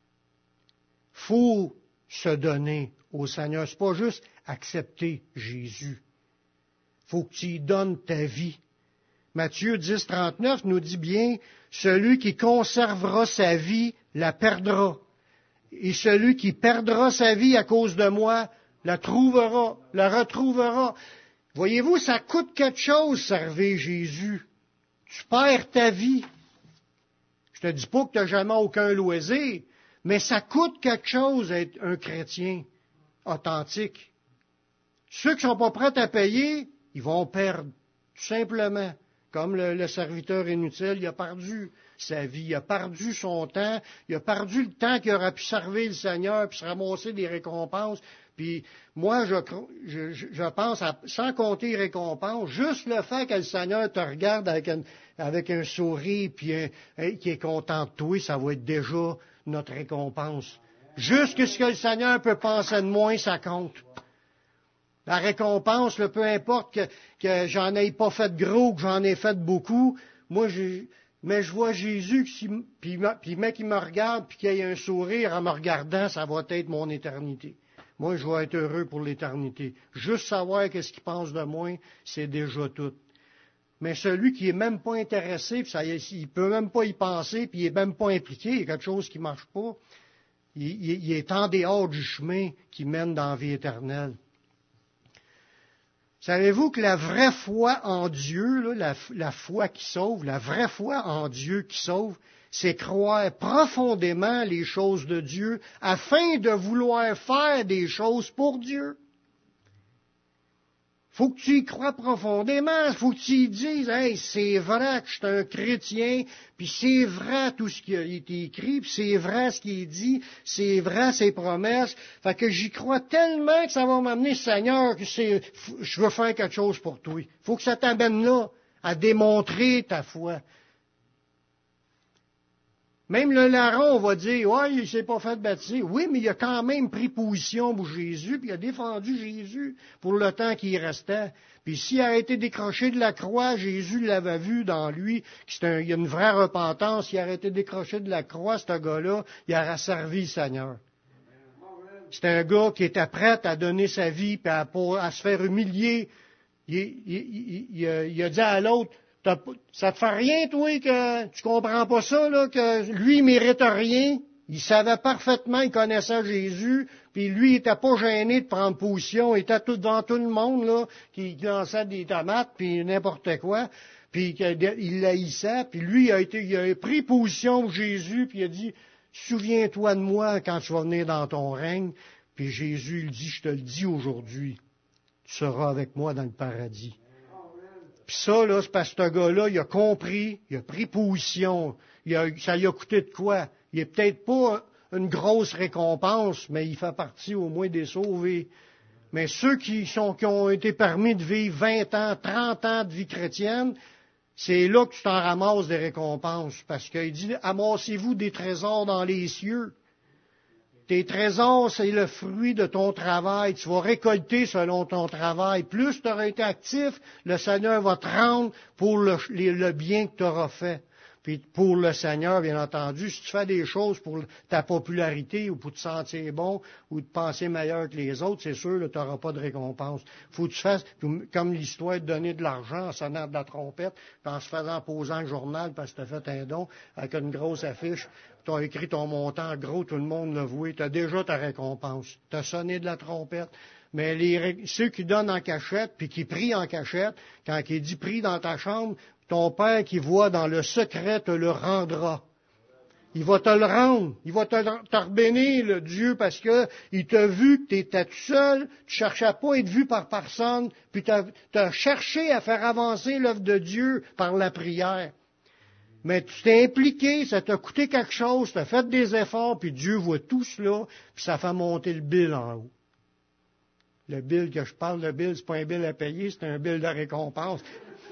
Faut se donner au Seigneur. C'est pas juste accepter Jésus. Faut que tu y donnes ta vie. Matthieu dix, trente-neuf nous dit bien, celui qui conservera sa vie la perdra. Et celui qui perdra sa vie à cause de moi la trouvera, la retrouvera. Voyez-vous, ça coûte quelque chose, servir Jésus. Tu perds ta vie. Je te dis pas que tu n'as jamais aucun loisir, mais ça coûte quelque chose d'être un chrétien authentique. Ceux qui ne sont pas prêts à payer, ils vont perdre, tout simplement. Comme le, le serviteur inutile, il a perdu sa vie, il a perdu son temps, il a perdu le temps qu'il aurait pu servir le Seigneur, puis se ramasser des récompenses. Puis moi, je, je, je pense, à, sans compter les récompenses, juste le fait que le Seigneur te regarde avec un, avec un sourire, puis un, un, qui est content de toi, ça va être déjà notre récompense. Juste que ce que le Seigneur peut penser de moi, ça compte. La récompense, là, peu importe que, que j'en ai pas fait gros, que j'en ai fait beaucoup, moi, je, mais je vois Jésus, puis, puis mec qui me regarde, puis qu'il y a un sourire en me regardant, ça va être mon éternité. Moi, je vais être heureux pour l'éternité. Juste savoir qu'est-ce qu'il pense de moi, c'est déjà tout. Mais celui qui est même pas intéressé, puis ça, il peut même pas y penser, puis il est même pas impliqué, il y a quelque chose qui marche pas, il, il, il est en dehors du chemin qui mène dans la vie éternelle. Savez-vous que la vraie foi en Dieu, là, la, la foi qui sauve, la vraie foi en Dieu qui sauve, c'est croire profondément les choses de Dieu afin de vouloir faire des choses pour Dieu. Faut que tu y crois profondément, faut que tu y dises, hey, c'est vrai que je suis un chrétien, puis c'est vrai tout ce qui a été écrit, puis c'est vrai ce qui est dit, c'est vrai ses promesses. Fait que j'y crois tellement que ça va m'amener, Seigneur, que c'est, je veux faire quelque chose pour toi. Faut que ça t'amène là, à démontrer ta foi. Même le larron, on va dire, ouais, il s'est pas fait baptiser. Oui, mais il a quand même pris position pour Jésus, puis il a défendu Jésus pour le temps qui restait. Puis s'il a été décroché de la croix, Jésus l'avait vu dans lui, que c'est un, il y a une vraie repentance. S'il a été décroché de la croix, ce gars-là, il aura servi le Seigneur. C'est un gars qui était prêt à donner sa vie, puis à, pour, à se faire humilier. Il, il, il, il, a, il a dit à l'autre, ça te fait rien, toi, que tu comprends pas ça, là, que lui, il mérite rien. Il savait parfaitement, il connaissait Jésus, puis lui, il était pas gêné de prendre position. Il était tout devant tout le monde, là, qui lançait des tomates, puis n'importe quoi, puis il l'haïssait, puis lui, il a été, il a pris position pour Jésus, puis il a dit, souviens-toi de moi quand tu vas venir dans ton règne. Puis Jésus, il dit, je te le dis aujourd'hui, tu seras avec moi dans le paradis. Puis ça, là, c'est parce que ce gars-là, il a compris, il a pris position. Il a, ça lui a coûté de quoi? Il n'est peut-être pas une grosse récompense, mais il fait partie au moins des sauvés. Mais ceux qui, sont, qui ont été permis de vivre vingt ans, trente ans de vie chrétienne, c'est là que tu t'en ramasses des récompenses. Parce qu'il dit, amassez-vous des trésors dans les cieux. Tes trésors, c'est le fruit de ton travail. Tu vas récolter selon ton travail. Plus tu auras été actif, le Seigneur va te rendre pour le, le bien que tu auras fait. Puis pour le Seigneur, bien entendu, si tu fais des choses pour ta popularité ou pour te sentir bon ou te penser meilleur que les autres, c'est sûr que tu n'auras pas de récompense. Faut que tu fasses, comme l'histoire de donner de l'argent en sonnant de la trompette, puis en se faisant posant le journal parce que tu as fait un don avec une grosse affiche. Tu as écrit ton montant gros, tout le monde l'a voué. Tu as déjà ta récompense. Tu as sonné de la trompette. Mais les, ceux qui donnent en cachette, puis qui prient en cachette, quand il dit prie dans ta chambre, ton Père qui voit dans le secret te le rendra. Il va te le rendre. Il va te, te rebénir, le Dieu, parce que il t'a vu que tu étais tout seul, tu cherchais pas à être vu par personne, puis tu as cherché à faire avancer l'œuvre de Dieu par la prière. Mais tu t'es impliqué, ça t'a coûté quelque chose, tu as fait des efforts, puis Dieu voit tout cela, puis ça fait monter le bill en haut. Le bill que je parle, le bill, c'est pas un bill à payer, c'est un bill de récompense.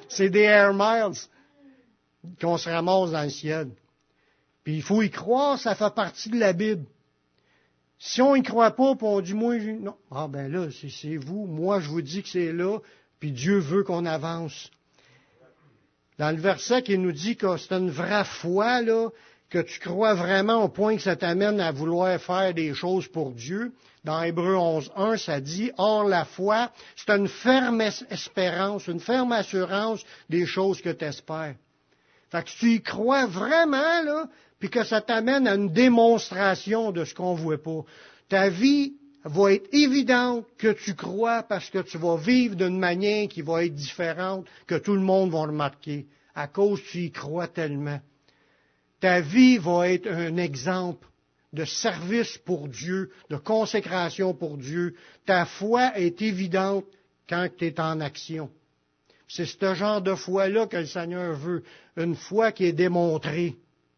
c'est des air miles qu'on se ramasse dans le ciel. Puis il faut y croire, ça fait partie de la Bible. Si on y croit pas, puis on dit, moi, je... non. Ah ben là, c'est, c'est vous. Moi, je vous dis que c'est là, puis Dieu veut qu'on avance. Dans le verset qui nous dit que c'est une vraie foi, là, que tu crois vraiment au point que ça t'amène à vouloir faire des choses pour Dieu. Dans Hébreux onze un, ça dit, or la foi, c'est une ferme espérance, une ferme assurance des choses que tu espères. Fait que tu y crois vraiment, là, puis que ça t'amène à une démonstration de ce qu'on ne voit pas. Ta vie va être évidente que tu crois parce que tu vas vivre d'une manière qui va être différente, que tout le monde va remarquer, à cause que tu y crois tellement. Ta vie va être un exemple de service pour Dieu, de consécration pour Dieu. Ta foi est évidente quand tu es en action. C'est ce genre de foi-là que le Seigneur veut, une foi qui est démontrée.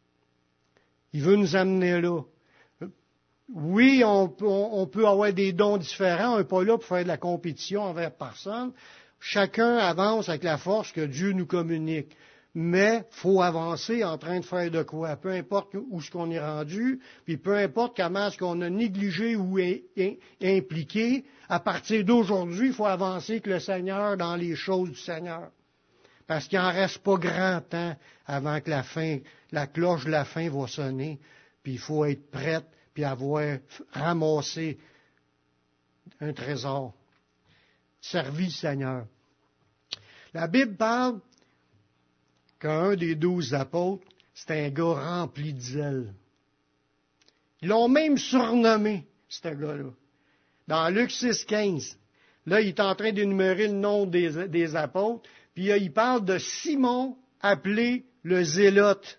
Il veut nous amener là. Oui, on, on, on peut avoir des dons différents, on n'est pas là pour faire de la compétition envers personne. Chacun avance avec la force que Dieu nous communique. Mais il faut avancer en train de faire de quoi. Peu importe où ce qu'on est rendu, puis peu importe comment est-ce qu'on a négligé ou est, est, est impliqué, à partir d'aujourd'hui, il faut avancer avec le Seigneur dans les choses du Seigneur. Parce qu'il n'en reste pas grand temps avant que la fin, la cloche de la fin va sonner, puis il faut être prête, puis avoir ramassé un trésor. Servi le Seigneur. La Bible parle qu'un des douze apôtres, c'était un gars rempli de zèle. Ils l'ont même surnommé, ce gars-là. Dans Luc six quinze, là, il est en train d'énumérer le nom des, des apôtres, puis là, il parle de Simon, appelé le Zélote.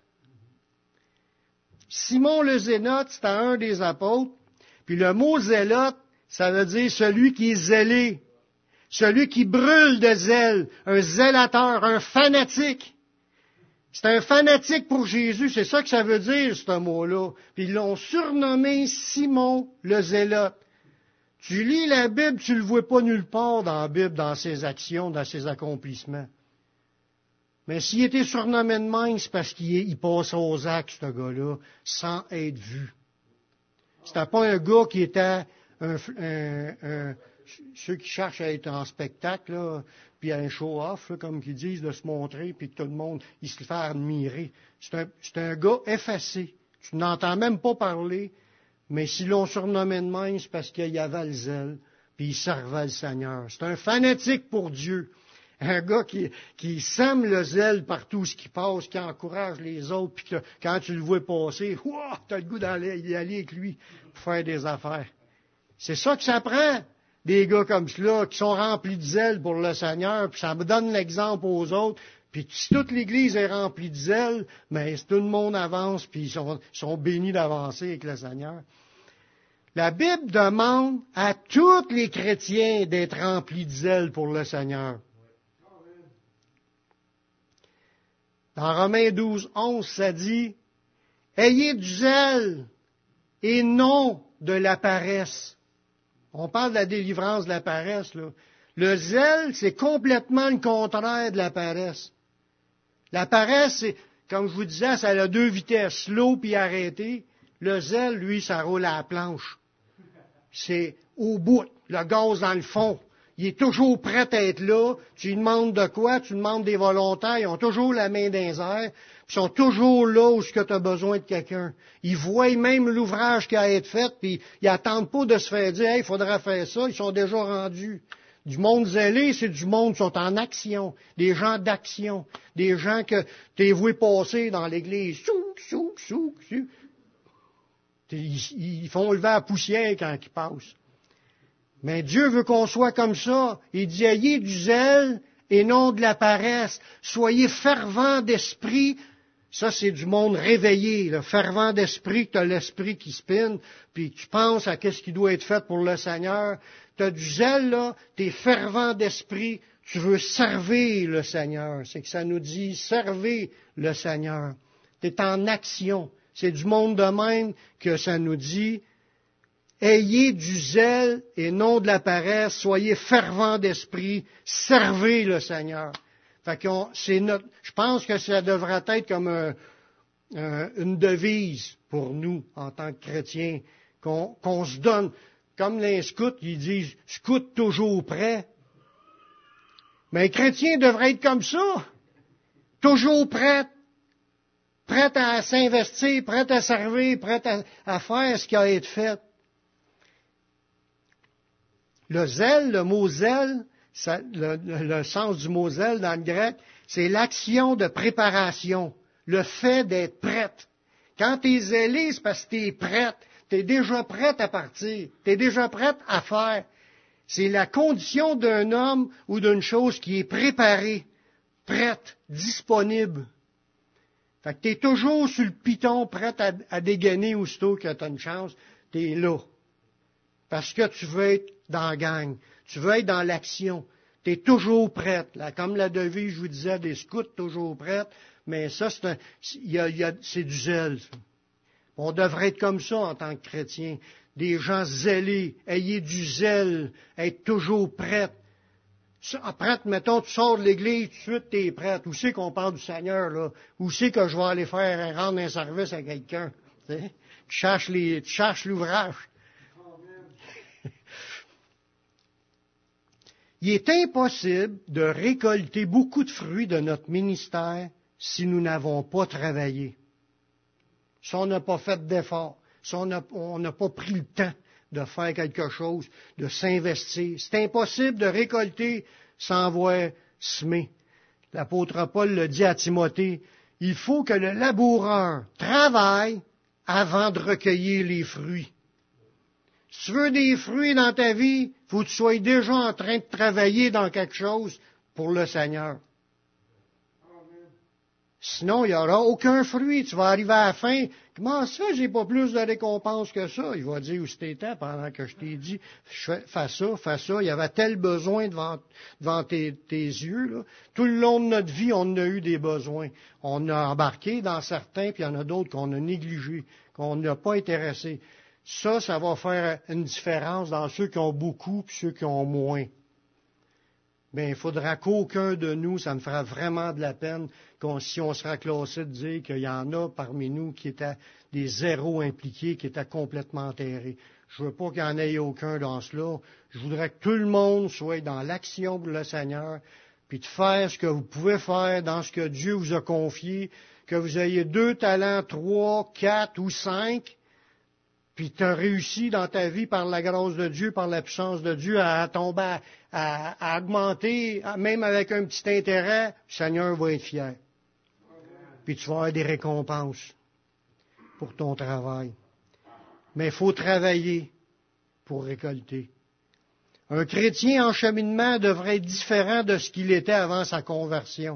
Simon le Zélote, c'était un des apôtres, puis le mot Zélote, ça veut dire celui qui est zélé, celui qui brûle de zèle, un zélateur, un fanatique. C'est un fanatique pour Jésus, c'est ça que ça veut dire, ce mot-là. Puis ils l'ont surnommé Simon le Zélote. Tu lis la Bible, tu ne le vois pas nulle part dans la Bible, dans ses actions, dans ses accomplissements. Mais s'il était surnommé de même, c'est parce qu'il il passait aux actes, ce gars-là, sans être vu. C'était pas un gars qui était un, un, un, ceux qui cherchent à être en spectacle, là, puis un show-off, là, comme qu'ils disent, de se montrer, puis que tout le monde, il se le fait admirer. C'est un, c'est un gars effacé. Tu n'entends même pas parler, mais s'ils l'ont surnommé de même, c'est parce qu'il y avait le zèle, puis il servait le Seigneur. C'est un fanatique pour Dieu. Un gars qui, qui sème le zèle partout où il passe, qui encourage les autres, puis que quand tu le vois passer, ouah, tu as le goût d'aller y aller avec lui pour faire des affaires. C'est ça que ça prend. Des gars comme cela, qui sont remplis de zèle pour le Seigneur, puis ça me donne l'exemple aux autres. Puis si toute l'Église est remplie de zèle, mais tout le monde avance, puis ils sont, sont bénis d'avancer avec le Seigneur. La Bible demande à tous les chrétiens d'être remplis de zèle pour le Seigneur. Dans Romains douze, onze, ça dit, « Ayez du zèle et non de la paresse. » On parle de la délivrance de la paresse, là. Le zèle, c'est complètement le contraire de la paresse. La paresse, c'est, comme je vous disais, ça a deux vitesses, slow puis arrêté. Le zèle, lui, ça roule à la planche. C'est au bout, le gaz dans le fond. Il est toujours prêt à être là. Tu lui demandes de quoi? Tu demandes des volontaires. Ils ont toujours la main dans les airs. Ils sont toujours là où tu as besoin de quelqu'un. Ils voient même l'ouvrage qui a été fait, puis ils n'attendent pas de se faire dire « Hey, il faudra faire ça ». Ils sont déjà rendus. Du monde zélé, c'est du monde qui sont en action. Des gens d'action. Des gens que tu les vois passer dans l'église. Souk, souk, souk, souk. Ils, ils font lever la poussière quand ils passent. Mais Dieu veut qu'on soit comme ça. Il dit, ayez du zèle et non de la paresse. Soyez fervents d'esprit. Ça, c'est du monde réveillé, le fervent d'esprit, que tu as l'esprit qui spinne, puis tu penses à qu'est-ce qui doit être fait pour le Seigneur. Tu as du zèle, là, tu es fervent d'esprit, tu veux servir le Seigneur. C'est que ça nous dit, servez le Seigneur. Tu es en action. C'est du monde de même que ça nous dit, ayez du zèle et non de la paresse, soyez fervents d'esprit, servez le Seigneur. Fait qu'on, c'est notre, je pense que ça devrait être comme un, un, une devise pour nous, en tant que chrétiens, qu'on, qu'on se donne. Comme les scouts, ils disent, scout toujours prêt. Mais un chrétien devrait être comme ça. Toujours prêt. Prêt à s'investir, prêt à servir, prêt à, à faire ce qui a été fait. Le zèle, le mot zèle, ça, le, le, le sens du mot zèle dans le grec, c'est l'action de préparation, le fait d'être prête. Quand tu es zélé, c'est parce que tu es prête. Tu es déjà prête à partir. Tu es déjà prête à faire. C'est la condition d'un homme ou d'une chose qui est préparée, prête, disponible. Fait que tu es toujours sur le piton, prête à, à dégainer aussitôt que tu as une chance. Tu es là. Parce que tu veux être dans la gang. Tu veux être dans l'action. Tu es toujours prête. Là, comme la devise, je vous disais, des scouts toujours prêtes. Mais ça, c'est, un, y a, y a, c'est du zèle. Ça. On devrait être comme ça en tant que chrétien. Des gens zélés. Ayez du zèle. Être toujours prête. Prête, mettons, tu sors de l'église, tout de suite, tu es prête. Où c'est qu'on parle du Seigneur, là? Où c'est que je vais aller faire, rendre un service à quelqu'un? Tu sais? Tu cherches les, tu cherches l'ouvrage. Il est impossible de récolter beaucoup de fruits de notre ministère si nous n'avons pas travaillé. Si on n'a pas fait d'efforts, si on n'a, on n'a pas pris le temps de faire quelque chose, de s'investir. C'est impossible de récolter sans voir semer. L'apôtre Paul le dit à Timothée, il faut que le laboureur travaille avant de recueillir les fruits. Si tu veux des fruits dans ta vie, il faut que tu sois déjà en train de travailler dans quelque chose pour le Seigneur. Sinon, il n'y aura aucun fruit. Tu vas arriver à la fin. Comment ça, j'ai pas plus de récompense que ça? Il va dire où c'était pendant que je t'ai dit, fais ça, fais ça. Il y avait tel besoin devant, devant tes, tes yeux. Là. Tout le long de notre vie, on a eu des besoins. On a embarqué dans certains, puis il y en a d'autres qu'on a négligés, qu'on n'a pas intéressés. Ça, ça va faire une différence dans ceux qui ont beaucoup et ceux qui ont moins. Bien, il faudra qu'aucun de nous, ça me fera vraiment de la peine qu'on, si on sera classé de dire qu'il y en a parmi nous qui étaient des zéros impliqués, qui étaient complètement enterrés. Je ne veux pas qu'il n'y en ait aucun dans cela. Je voudrais que tout le monde soit dans l'action pour le Seigneur, puis de faire ce que vous pouvez faire dans ce que Dieu vous a confié, que vous ayez deux talents, trois, quatre ou cinq, puis tu as réussi dans ta vie par la grâce de Dieu, par la puissance de Dieu, à tomber, à, à, à augmenter, même avec un petit intérêt, le Seigneur va être fier. Puis tu vas avoir des récompenses pour ton travail. Mais il faut travailler pour récolter. Un chrétien en cheminement devrait être différent de ce qu'il était avant sa conversion.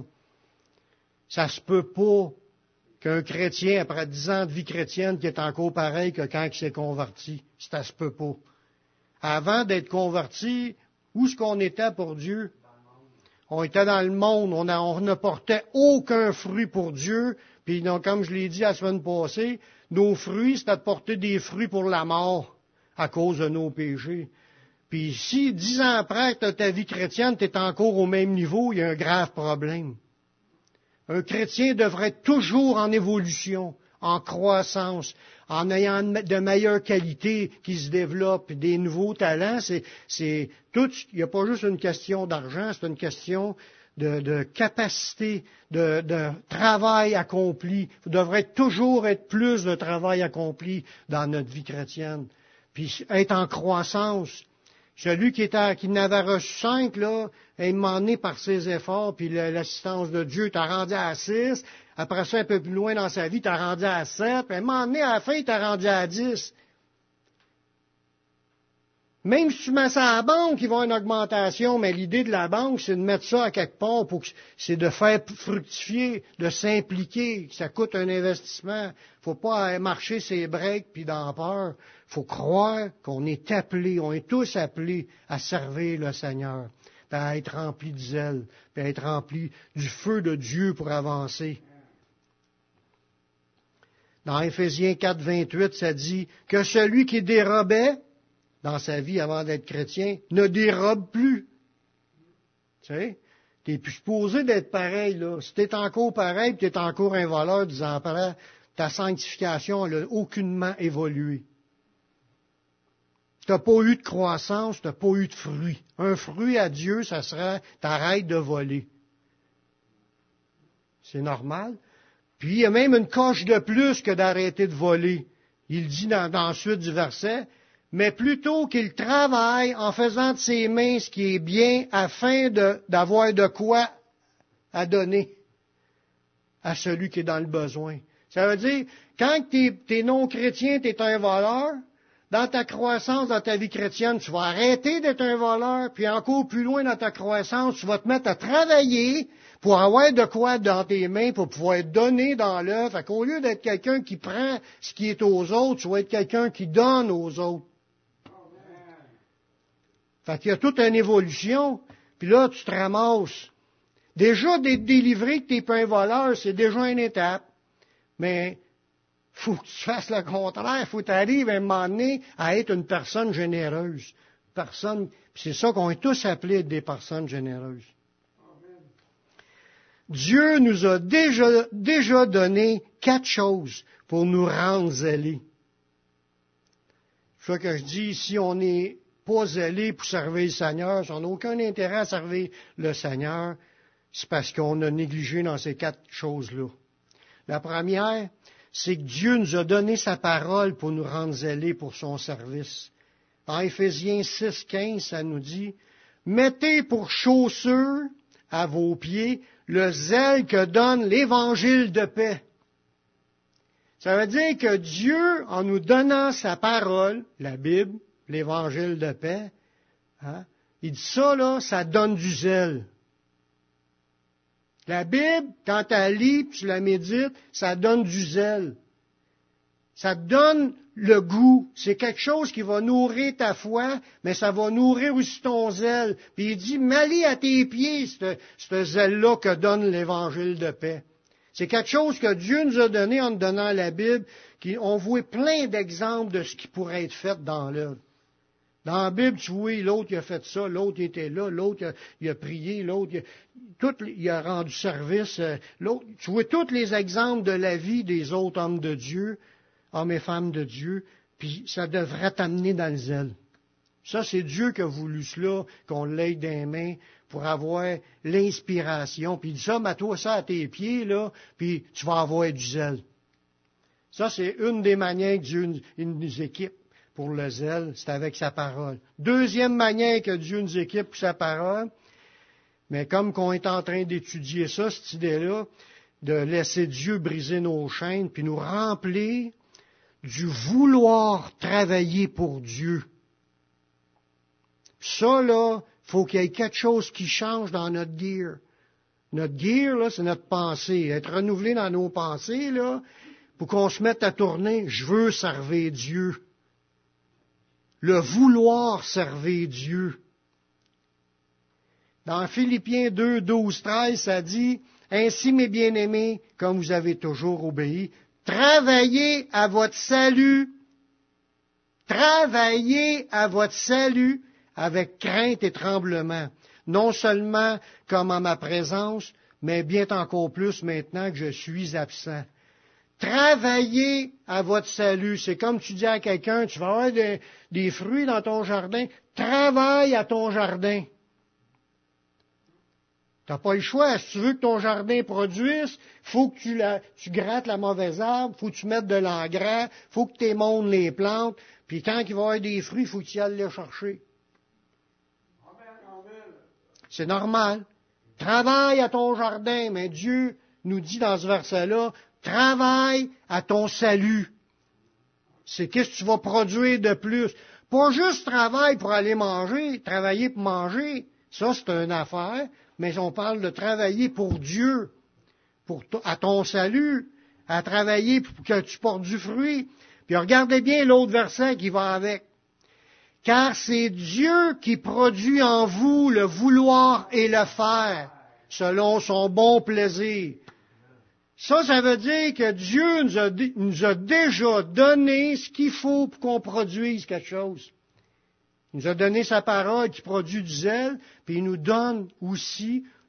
Ça se peut pas qu'un chrétien, après dix ans de vie chrétienne, qui est encore pareil que quand il s'est converti. Ça se peut pas. Avant d'être converti, où est-ce qu'on était pour Dieu? On était dans le monde, on, a, on ne portait aucun fruit pour Dieu. Puis donc, comme je l'ai dit la semaine passée, nos fruits, c'était de porter des fruits pour la mort à cause de nos péchés. Puis si dix ans après que tu as ta vie chrétienne, tu es encore au même niveau, il y a un grave problème. Un chrétien devrait être toujours en évolution, en croissance, en ayant de meilleures qualités qui se développent, des nouveaux talents. C'est, c'est tout. Il n'y a pas juste une question d'argent, c'est une question de, de capacité, de, de travail accompli. Il devrait toujours être plus de travail accompli dans notre vie chrétienne. Puis être en croissance. Celui qui, était, qui n'avait reçu cinq, là, est mené par ses efforts, puis l'assistance de Dieu t'a rendu à six. Après ça, un peu plus loin dans sa vie, t'a rendu à sept. Puis à un moment donné, à la fin, il t'a rendu à dix. Même si tu mets ça à la banque, il va y avoir une augmentation, mais l'idée de la banque, c'est de mettre ça à quelque part, pour que, c'est de faire fructifier, de s'impliquer. Ça coûte un investissement. Il ne faut pas marcher ses breaks puis dans peur. Il faut croire qu'on est appelés, on est tous appelés à servir le Seigneur, puis à être remplis de zèle, puis à être remplis du feu de Dieu pour avancer. Dans Éphésiens quatre, vingt-huit, ça dit que celui qui dérobait dans sa vie avant d'être chrétien ne dérobe plus. Tu sais, T'es plus supposé d'être pareil, là. Si t'es encore pareil, puis t'es encore un voleur, disant après, ta sanctification, elle n'a aucunement évolué. T'as pas eu de croissance, t'as pas eu de fruit. Un fruit à Dieu, ça serait, t'arrêtes de voler. C'est normal. Puis il y a même une coche de plus que d'arrêter de voler. Il dit dans, dans la suite du verset, mais plutôt qu'il travaille en faisant de ses mains ce qui est bien afin de, d'avoir de quoi à donner à celui qui est dans le besoin. Ça veut dire, quand tu es non-chrétien, tu es un voleur, dans ta croissance, dans ta vie chrétienne, tu vas arrêter d'être un voleur, puis encore plus loin dans ta croissance, tu vas te mettre à travailler pour avoir de quoi dans tes mains, pour pouvoir donner dans l'œuvre. Fait qu'au lieu d'être quelqu'un qui prend ce qui est aux autres, tu vas être quelqu'un qui donne aux autres. Fait qu'il y a toute une évolution, puis là, tu te ramasses. Déjà, d'être délivré que tu n'es pas un voleur, c'est déjà une étape. Mais faut que tu fasses le contraire. Faut que tu arrives à un moment donné à être une personne généreuse. Personne, puis c'est ça qu'on est tous appelés des personnes généreuses. Amen. Dieu nous a déjà, déjà donné quatre choses pour nous rendre zélés. C'est ça que je dis, si on n'est pas zélé pour servir le Seigneur, si on n'a aucun intérêt à servir le Seigneur, c'est parce qu'on a négligé dans ces quatre choses-là. La première, c'est que Dieu nous a donné sa parole pour nous rendre zélés pour son service. En Éphésiens six, quinze, ça nous dit, « Mettez pour chaussure à vos pieds le zèle que donne l'Évangile de paix. » Ça veut dire que Dieu, en nous donnant sa parole, la Bible, l'Évangile de paix, hein, il dit ça, là, ça donne du zèle. La Bible, quand tu la lis, puis tu la médites, ça donne du zèle. Ça te donne le goût. C'est quelque chose qui va nourrir ta foi, mais ça va nourrir aussi ton zèle. Puis il dit, mets-les à tes pieds, ce, ce zèle-là que donne l'Évangile de paix. C'est quelque chose que Dieu nous a donné en nous donnant la Bible, qui, on voit plein d'exemples de ce qui pourrait être fait dans l'œuvre. Dans la Bible, tu vois, l'autre il a fait ça, l'autre il était là, l'autre il a, il a prié, l'autre il a, tout, il a rendu service. L'autre, tu vois tous les exemples de la vie des autres hommes de Dieu, hommes et femmes de Dieu, puis ça devrait t'amener dans le zèle. Ça, c'est Dieu qui a voulu cela, qu'on l'ait dans les mains pour avoir l'inspiration. Puis il dit ça, mets-toi ça à tes pieds, là, puis tu vas avoir du zèle. Ça, c'est une des manières que Dieu nous équipe pour le zèle, c'est avec sa parole. Deuxième manière que Dieu nous équipe pour sa parole, mais comme qu'on est en train d'étudier ça, cette idée-là, de laisser Dieu briser nos chaînes, puis nous remplir du vouloir travailler pour Dieu. Ça, là, faut qu'il y ait quelque chose qui change dans notre gear. Notre gear, là, c'est notre pensée. Être renouvelé dans nos pensées, là, pour qu'on se mette à tourner, je veux servir Dieu. Le vouloir servir Dieu. Dans Philippiens deux, douze, treize, ça dit, « Ainsi, mes bien-aimés, comme vous avez toujours obéi, travaillez à votre salut, travaillez à votre salut avec crainte et tremblement, non seulement comme en ma présence, mais bien encore plus maintenant que je suis absent. » Travaillez à votre salut. C'est comme tu dis à quelqu'un, tu vas avoir des, des fruits dans ton jardin, travaille à ton jardin. Tu n'as pas le choix. Si tu veux que ton jardin produise, faut que tu, la, tu grattes la mauvaise arbre, faut que tu mettes de l'engrais, faut que tu émondes les plantes, puis quand il va y avoir des fruits, il faut que tu ailles les chercher. C'est normal. Travaille à ton jardin, mais Dieu nous dit dans ce verset-là, travaille à ton salut. C'est qu'est-ce que tu vas produire de plus. Pas juste travail pour aller manger, travailler pour manger. Ça, c'est une affaire. Mais on parle de travailler pour Dieu, pour t- à ton salut, à travailler pour que tu portes du fruit. Puis regardez bien l'autre verset qui va avec. Car c'est Dieu qui produit en vous le vouloir et le faire, selon son bon plaisir. Ça, ça veut dire que Dieu nous a, nous a déjà donné ce qu'il faut pour qu'on produise quelque chose. Il nous a donné sa parole qui produit du zèle, puis il nous donne aussi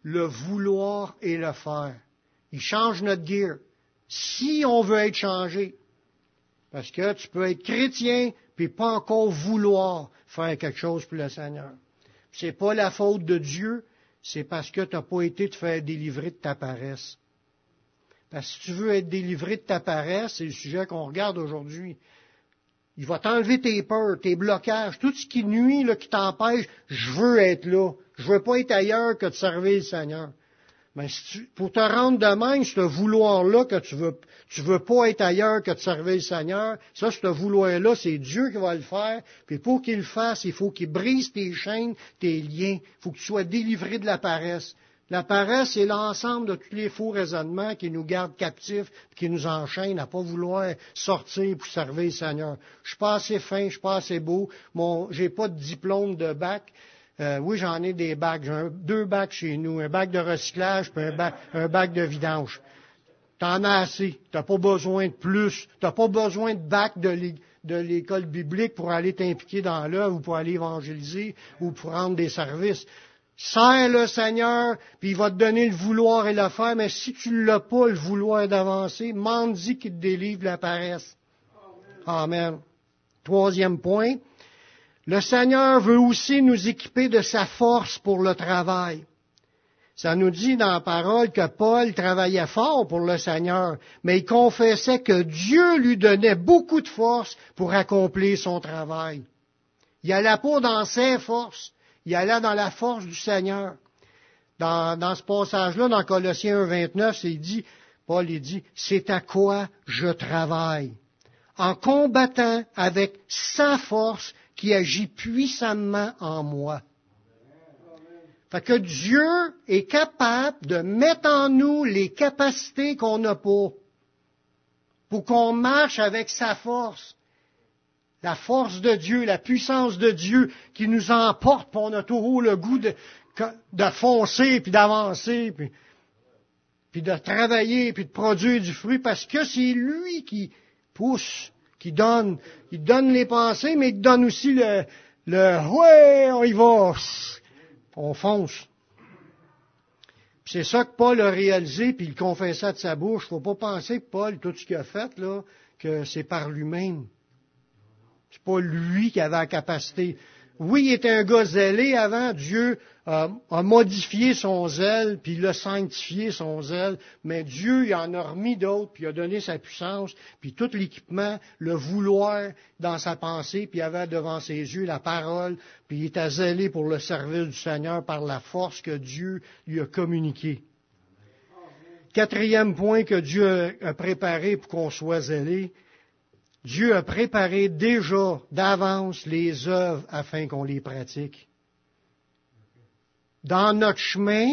le vouloir et le faire. Il change notre gear. Si on veut être changé. Parce que tu peux être chrétien, puis pas encore vouloir faire quelque chose pour le Seigneur. C'est pas la faute de Dieu, c'est parce que tu n'as pas été te faire délivrer de ta paresse. Parce que si tu veux être délivré de ta paresse, c'est le sujet qu'on regarde aujourd'hui. Il va t'enlever tes peurs, tes blocages, tout ce qui nuit, là, qui t'empêche. Je veux être là. Je veux pas être ailleurs que de servir le Seigneur. Mais si tu, pour te rendre de même, ce vouloir-là que tu veux, tu veux pas être ailleurs que de servir le Seigneur, ça, ce vouloir-là, c'est Dieu qui va le faire. Puis pour qu'il le fasse, il faut qu'il brise tes chaînes, tes liens. Il faut que tu sois délivré de la paresse. La paresse, c'est l'ensemble de tous les faux raisonnements qui nous gardent captifs, qui nous enchaînent à pas vouloir sortir pour servir le Seigneur. Je suis pas assez fin, je suis pas assez beau, mon, j'ai pas de diplôme de bac. Euh, oui, j'en ai des bacs. J'ai un, deux bacs chez nous, un bac de recyclage puis un bac, un bac de vidange. T'en as assez. T'as pas besoin de plus. T'as pas besoin de bac de l'é- de l'école biblique pour aller t'impliquer dans l'œuvre ou pour aller évangéliser ou pour rendre des services. Sers le Seigneur, puis il va te donner le vouloir et le faire, mais si tu ne l'as pas, le vouloir d'avancer, demande-y qu'il te délivre de la paresse. Amen. Amen. Troisième point, le Seigneur veut aussi nous équiper de sa force pour le travail. Ça nous dit dans la parole que Paul travaillait fort pour le Seigneur, mais il confessait que Dieu lui donnait beaucoup de force pour accomplir son travail. Il n'allait pas dans ses forces. Il allait dans la force du Seigneur. Dans, dans ce passage-là, dans Colossiens un vingt-neuf, c'est dit, Paul il dit, c'est à quoi je travaille, en combattant avec sa force qui agit puissamment en moi. Fait que Dieu est capable de mettre en nous les capacités qu'on n'a pas, pour qu'on marche avec sa force. La force de Dieu, la puissance de Dieu qui nous emporte, puis on a toujours le goût de, de foncer, puis d'avancer, puis, puis de travailler, puis de produire du fruit, parce que c'est lui qui pousse, qui donne. Il donne les pensées, mais il donne aussi le, le « ouais, on y va », on fonce. Puis c'est ça que Paul a réalisé, puis il confessait de sa bouche. Il ne faut pas penser que Paul, tout ce qu'il a fait, là, que c'est par lui-même. C'est pas lui qui avait la capacité. Oui, il était un gars zélé avant. Dieu a, a modifié son zèle, puis il a sanctifié son zèle. Mais Dieu, il en a remis d'autres, puis il a donné sa puissance, puis tout l'équipement, le vouloir dans sa pensée, puis il avait devant ses yeux la parole, puis il était zélé pour le service du Seigneur par la force que Dieu lui a communiquée. Quatrième point que Dieu a préparé pour qu'on soit zélé, Dieu a préparé déjà d'avance les œuvres afin qu'on les pratique. Dans notre chemin,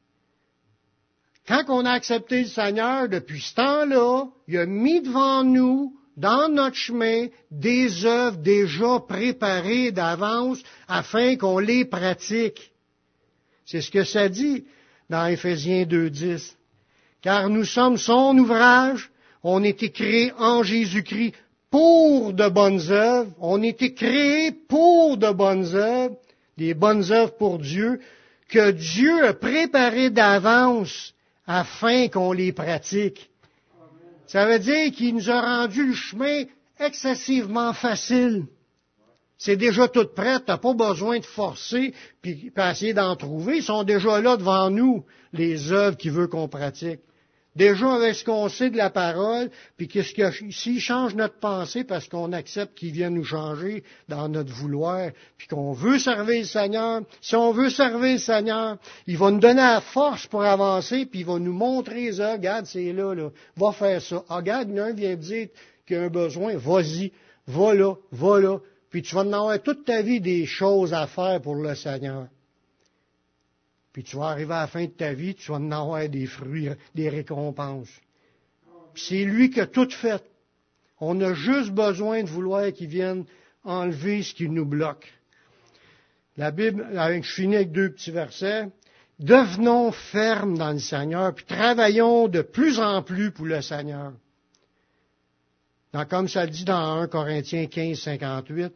quand on a accepté le Seigneur, depuis ce temps-là, il a mis devant nous, dans notre chemin, des œuvres déjà préparées d'avance afin qu'on les pratique. C'est ce que ça dit dans Éphésiens deux dix. Car nous sommes son ouvrage, on a été créés en Jésus-Christ pour de bonnes œuvres. On a été créés pour de bonnes œuvres, des bonnes œuvres pour Dieu, que Dieu a préparées d'avance afin qu'on les pratique. Ça veut dire qu'il nous a rendu le chemin excessivement facile. C'est déjà tout prêt, tu n'as pas besoin de forcer puis essayer d'en trouver. Ils sont déjà là devant nous, les œuvres qu'il veut qu'on pratique. Déjà avec ce qu'on sait de la parole, puis qu'est-ce que s'il change notre pensée parce qu'on accepte qu'il vienne nous changer dans notre vouloir, puis qu'on veut servir le Seigneur, si on veut servir le Seigneur, il va nous donner la force pour avancer, puis il va nous montrer ça. Regarde, c'est là, là, va faire ça. Ah, regarde, il y en a un vient dire qu'il y a un besoin, vas-y, va là, va là, puis tu vas en avoir toute ta vie des choses à faire pour le Seigneur. Puis tu vas arriver à la fin de ta vie, tu vas en avoir des fruits, des récompenses. Puis c'est lui qui a tout fait. On a juste besoin de vouloir qu'il vienne enlever ce qui nous bloque. La Bible, je finis avec deux petits versets. Devenons fermes dans le Seigneur, puis travaillons de plus en plus pour le Seigneur. dans, comme ça le dit dans un Corinthiens quinze, cinquante-huit.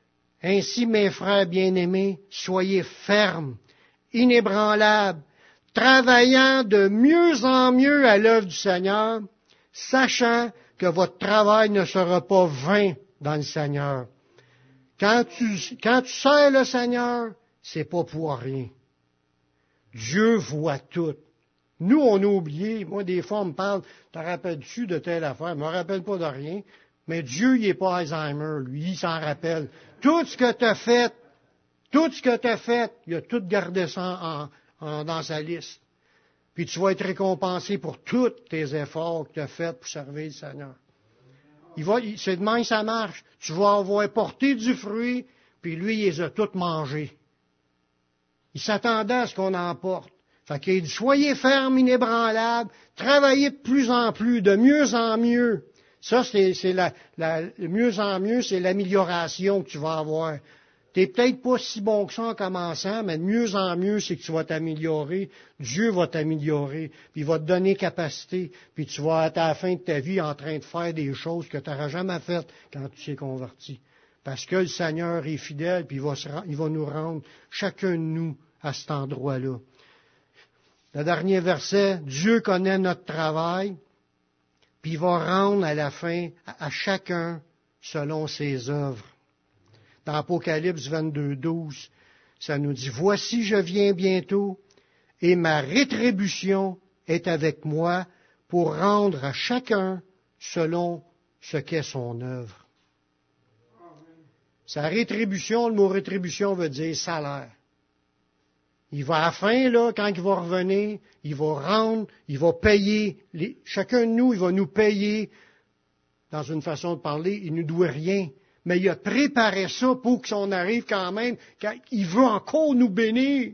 Ainsi, mes frères bien-aimés, soyez fermes, inébranlables, travaillant de mieux en mieux à l'œuvre du Seigneur, sachant que votre travail ne sera pas vain dans le Seigneur. Quand tu, quand tu sers le Seigneur, c'est pas pour rien. Dieu voit tout. Nous, on a oublié. Moi, des fois, on me parle, te rappelles-tu de telle affaire? Je me rappelle pas de rien. Mais Dieu, il n'est pas Alzheimer, lui, il s'en rappelle. Tout ce que tu as fait, tout ce que tu as fait, il a tout gardé ça en, en, dans sa liste. Puis tu vas être récompensé pour tous tes efforts que tu as faits pour servir le Seigneur. Il va, il, c'est demain ça marche. Tu vas avoir porté du fruit, puis lui, il les a toutes mangés. Il s'attendait à ce qu'on en porte. Fait qu'il dit, soyez fermes, inébranlables, travaillez de plus en plus, de mieux en mieux. Ça, c'est, c'est la, la, de mieux en mieux, c'est l'amélioration que tu vas avoir. Tu n'es peut-être pas si bon que ça en commençant, mais de mieux en mieux, c'est que tu vas t'améliorer. Dieu va t'améliorer, puis il va te donner capacité, puis tu vas être à la fin de ta vie en train de faire des choses que tu n'auras jamais faites quand tu t'es converti. Parce que le Seigneur est fidèle, puis il va, se, il va nous rendre, chacun de nous, à cet endroit-là. Le dernier verset, Dieu connaît notre travail, puis il va rendre à la fin à, à chacun selon ses œuvres. Dans Apocalypse vingt-deux, douze, ça nous dit, « Voici, je viens bientôt, et ma rétribution est avec moi pour rendre à chacun selon ce qu'est son œuvre. » Sa rétribution, le mot rétribution veut dire salaire. Il va à la fin, là, quand il va revenir, il va rendre, il va payer. Les, chacun de nous, il va nous payer, dans une façon de parler, il ne nous doit rien. Mais il a préparé ça pour qu'on arrive quand même, il veut encore nous bénir.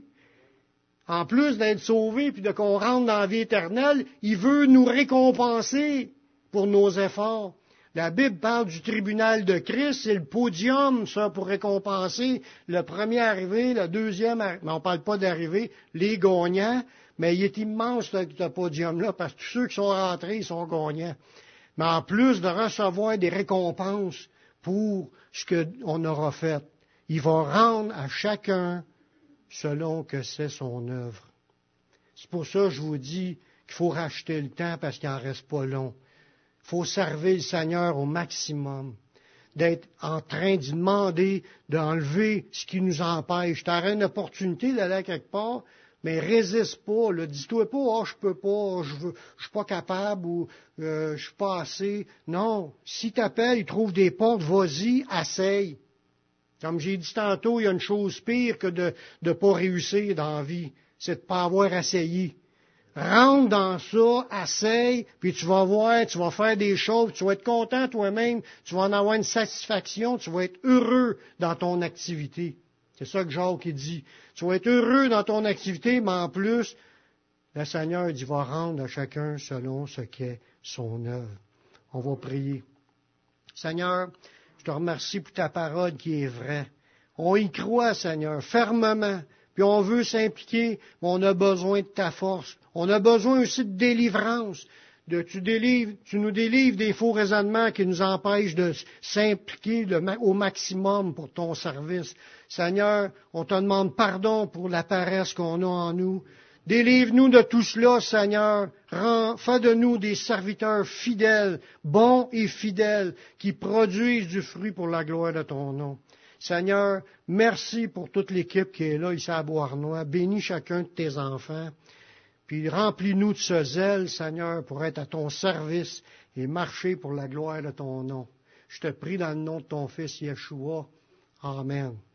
En plus d'être sauvé puis de qu'on rentre dans la vie éternelle, il veut nous récompenser pour nos efforts. La Bible parle du tribunal de Christ, c'est le podium, ça, pour récompenser le premier arrivé, le deuxième arrivé, mais on ne parle pas d'arrivée, les gagnants, mais il est immense, ce, ce podium-là, parce que tous ceux qui sont rentrés, ils sont gagnants. Mais en plus de recevoir des récompenses pour ce qu'on aura fait, il va rendre à chacun selon que c'est son œuvre. C'est pour ça que je vous dis qu'il faut racheter le temps parce qu'il n'en reste pas long. Il faut servir le Seigneur au maximum, d'être en train d'y demander d'enlever ce qui nous empêche. Tu auras une opportunité d'aller quelque part, mais résiste pas. Là. Dis-toi pas, oh, je peux pas, je veux, je suis pas capable ou euh, je suis pas assez. Non, si tu appelles, il trouve des portes, vas-y, essaye. Comme j'ai dit tantôt, il y a une chose pire que de ne pas réussir dans la vie, c'est de ne pas avoir essayé. Rentre dans ça, essaye, puis tu vas voir, tu vas faire des choses, tu vas être content toi-même, tu vas en avoir une satisfaction, tu vas être heureux dans ton activité. C'est ça que Jacques dit. Tu vas être heureux dans ton activité, mais en plus, le Seigneur dit, va rendre à chacun selon ce qu'est son œuvre. On va prier. Seigneur, je te remercie pour ta parole qui est vraie. On y croit, Seigneur, fermement. Puis on veut s'impliquer, mais on a besoin de ta force. On a besoin aussi de délivrance. De, tu, délivres, tu nous délivres des faux raisonnements qui nous empêchent de s'impliquer le, au maximum pour ton service. Seigneur, on te demande pardon pour la paresse qu'on a en nous. Délivre-nous de tout cela, Seigneur. Rends, fais de nous des serviteurs fidèles, bons et fidèles, qui produisent du fruit pour la gloire de ton nom. Seigneur, merci pour toute l'équipe qui est là ici à Beauharnois. Bénis chacun de tes enfants. Puis remplis-nous de ce zèle, Seigneur, pour être à ton service et marcher pour la gloire de ton nom. Je te prie dans le nom de ton Fils Yeshua. Amen.